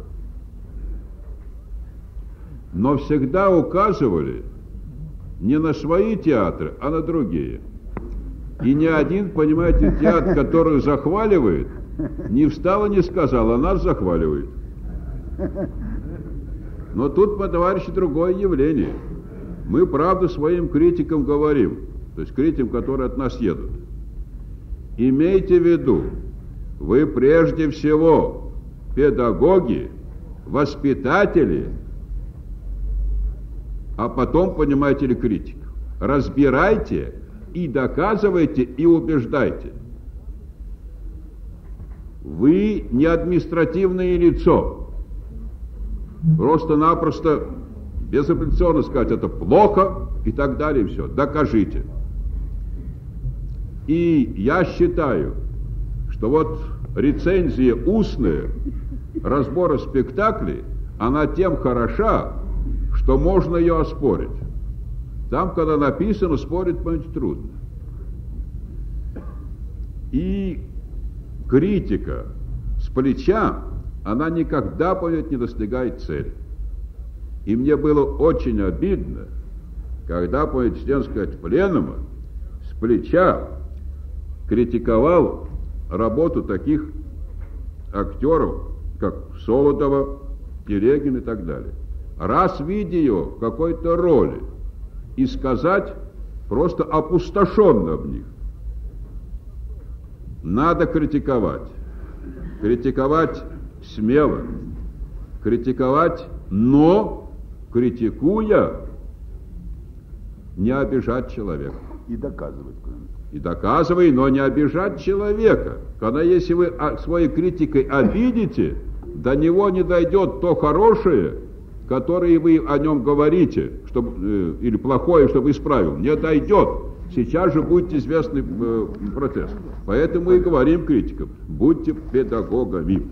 но всегда указывали не на свои театры, а на другие. И ни один, понимаете, театр, который захваливает, не встал и не сказал, а нас захваливает. Но тут, товарищи, другое явление. Мы, правда, своим критикам говорим, то есть критикам, которые от нас едут. Имейте в виду, вы прежде всего педагоги, воспитатели, а потом, понимаете ли, критик. Разбирайте и доказывайте, и убеждайте. Вы не административное лицо. Просто-напросто безапелляционно сказать, это плохо, и так далее, и все. Докажите. И я считаю, что вот рецензия устная разбора спектаклей, она тем хороша, что можно ее оспорить. Там, когда написано, спорить, понимаете, трудно. И критика с плеча, она никогда, понимаете, не достигает цели. И мне было очень обидно, когда, понимаете, член, сказать, пленума с плеча критиковал работу таких актеров, как Солодова, Терегин и так далее. Раз видя ее в какой-то роли, и сказать просто опустошенно об них. Надо критиковать. Критиковать смело. Критиковать, но, критикуя, не обижать человека. И доказывать. И доказывай, но не обижать человека. Когда если вы своей критикой обидите, до него не дойдет то хорошее, которое вы о нем говорите, чтобы, э, или плохое, чтобы исправил. Не дойдет. Сейчас же будет известный э, процесс. Поэтому и говорим критикам, будьте педагогами.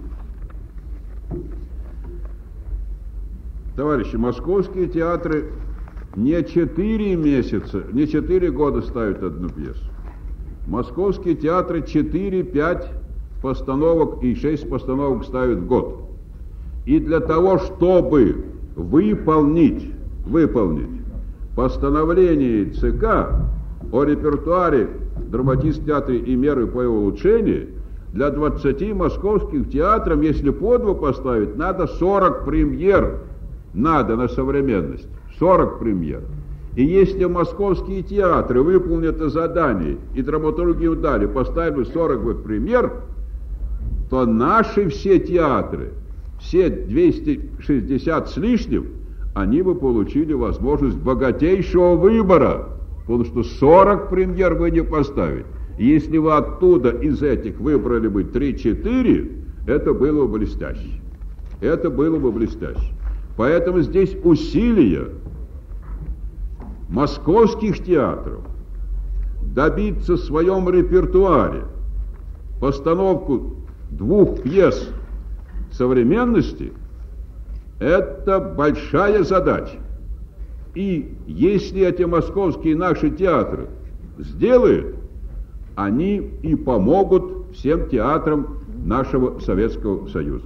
Товарищи, московские театры не четыре месяца, не четыре года ставят одну пьесу. Московские театры четыре-пять постановок и шесть постановок ставят в год. И для того, чтобы выполнить, выполнить постановление ЦК о репертуаре драматического театра и меры по его улучшению, для двадцати московских театров, если по два поставить, надо сорок премьер, надо на современность, сорок премьер. И если московские театры выполнят это задание, и драматургию дали, поставили сорок премьер, то наши все театры, все двести шестьдесят с лишним, они бы получили возможность богатейшего выбора, потому что сорок премьер вы не поставите. Если вы оттуда из этих выбрали бы три-четыре, это было бы блестяще. Это было бы блестяще. Поэтому здесь усилия московских театров добиться в своем репертуаре постановку двух пьес современности — это большая задача. И если эти московские наши театры сделают, они и помогут всем театрам нашего Советского Союза.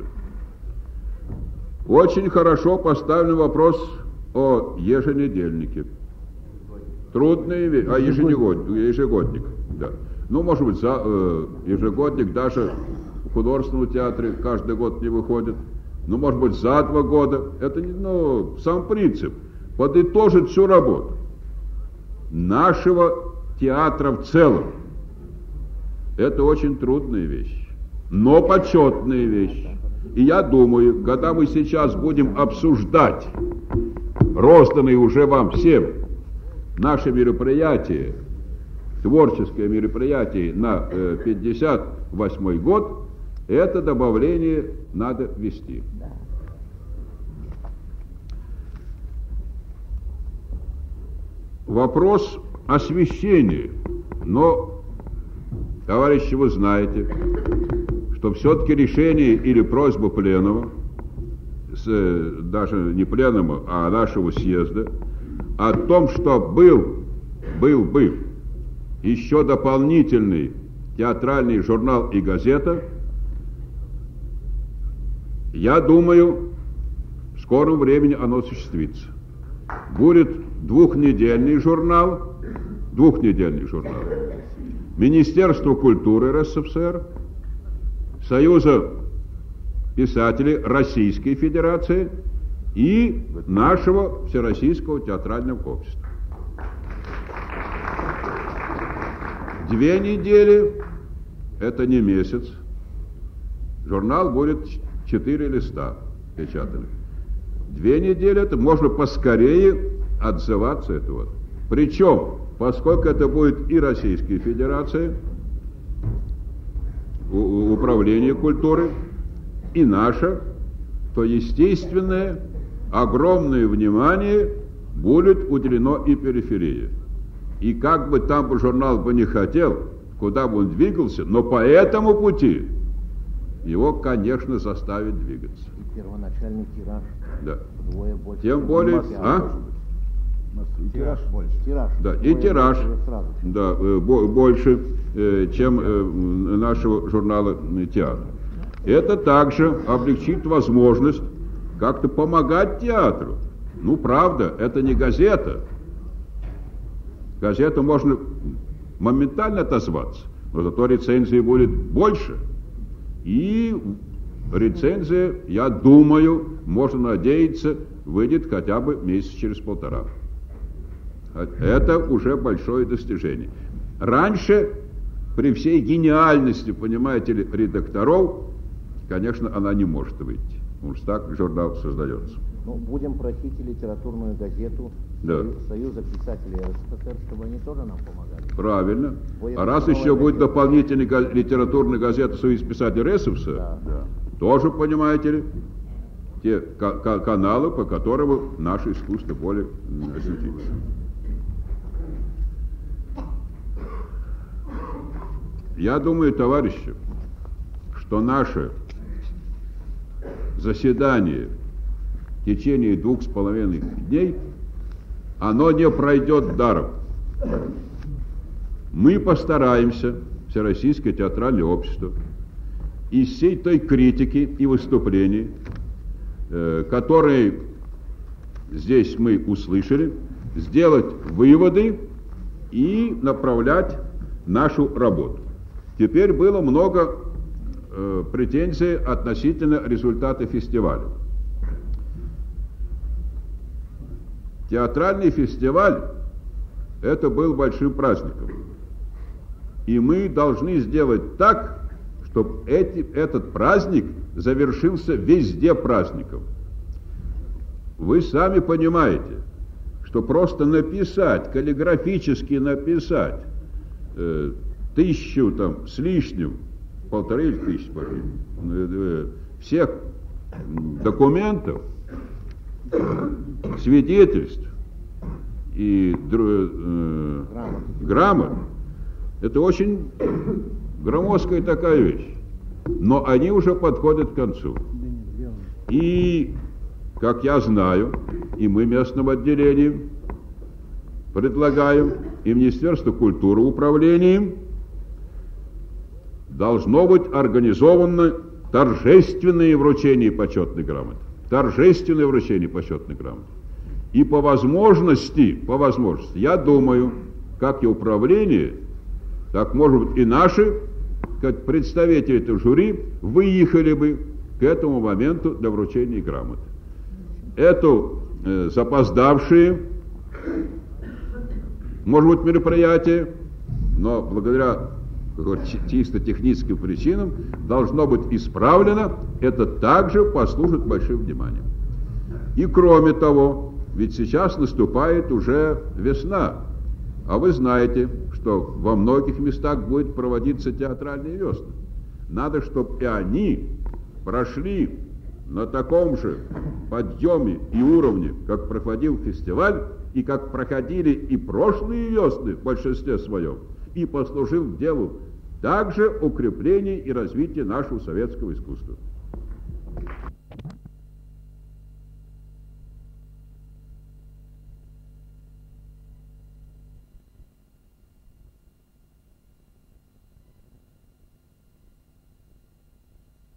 Очень хорошо поставлен вопрос о еженедельнике. Трудные вещи, а ежегодник, ежегодник, да. Ну, может быть, за, э, ежегодник даже в художественном театре каждый год не выходит. Ну, может быть, за два года. Это, ну, сам принцип. Подытожить всю работу нашего театра в целом. Это очень трудная вещь, но почетная вещь. И я думаю, когда мы сейчас будем обсуждать розданные уже вам всем наши мероприятия, творческое мероприятие на э, пятьдесят восьмой год, это добавление надо ввести. Вопрос освещения. Но, товарищи, вы знаете, что все-таки решение или просьба пленума, с, даже не пленума, а нашего съезда, о том, что был, был бы еще дополнительный театральный журнал и газета, я думаю, в скором времени оно осуществится. Будет двухнедельный журнал, двухнедельный журнал Министерства культуры РСФСР, Союза писателей Российской Федерации и нашего Всероссийского театрального общества. Две недели – это не месяц. Журнал будет четыре листа печатанных. Две недели – это можно поскорее отзываться этого. Причем, поскольку это будет и Российская Федерация, Управление культуры, и наша, то естественное, огромное внимание будет уделено и периферии. И как бы там бы журнал бы не хотел, куда бы он двигался, но по этому пути его, конечно, заставит двигаться. И первоначальный тираж да. вдвое больше. Тем более, а? Тираж больше. Тираж. Да, и тираж да, больше, чем нашего журнала «Театр». Это также облегчит возможность как-то помогать театру. Ну, правда, это не газета. Газету можно моментально отозваться, но зато рецензии будет больше. И рецензия, я думаю, можно надеяться, выйдет хотя бы месяц через полтора. Это уже большое достижение. Раньше, при всей гениальности, понимаете ли, редакторов, конечно, она не может выйти. Уж так журнал создается. Ну, будем просить и литературную газету да. Союза писателей РСФСР, чтобы они тоже нам помогали. Правильно. А раз еще будет дополнительная литературная газета Союз писателей РСФСР, да. Да. тоже, понимаете ли, те каналы, по которым наше искусство более осветится. Я думаю, товарищи, что наше заседание в течение двух с половиной дней, оно не пройдет даром. Мы постараемся, Всероссийское театральное общество, из всей той критики и выступлений, э, которые здесь мы услышали, сделать выводы и направлять нашу работу. Теперь было много э, претензий относительно результата фестиваля. Театральный фестиваль – это был большим праздником. И мы должны сделать так, чтобы эти, этот праздник завершился везде праздником. Вы сами понимаете, что просто написать, каллиграфически написать э, тысячу там с лишним, полторы тысячи, э, всех документов, свидетельств и э, грамот, это очень громоздкая такая вещь. Но они уже подходят к концу. И, как я знаю, и мы местным отделением предлагаем, и Министерство культуры управлением, должно быть организовано торжественное вручение почетной грамоты. Торжественное вручение почетной грамоты. И по возможности, по возможности, я думаю, как и управление, так, может быть, и наши, как представители этого жюри, выехали бы к этому моменту до вручения грамоты. Эту э, запоздавшие, может быть, мероприятие, но благодаря чисто техническим причинам должно быть исправлено, это также послужит большим вниманием. И кроме того, ведь сейчас наступает уже весна, а вы знаете, что во многих местах будет проводиться театральные весны. Надо, чтобы и они прошли на таком же подъеме и уровне, как проходил фестиваль, и как проходили и прошлые весны в большинстве своем, и послужил к делу также укрепления и развития нашего советского искусства.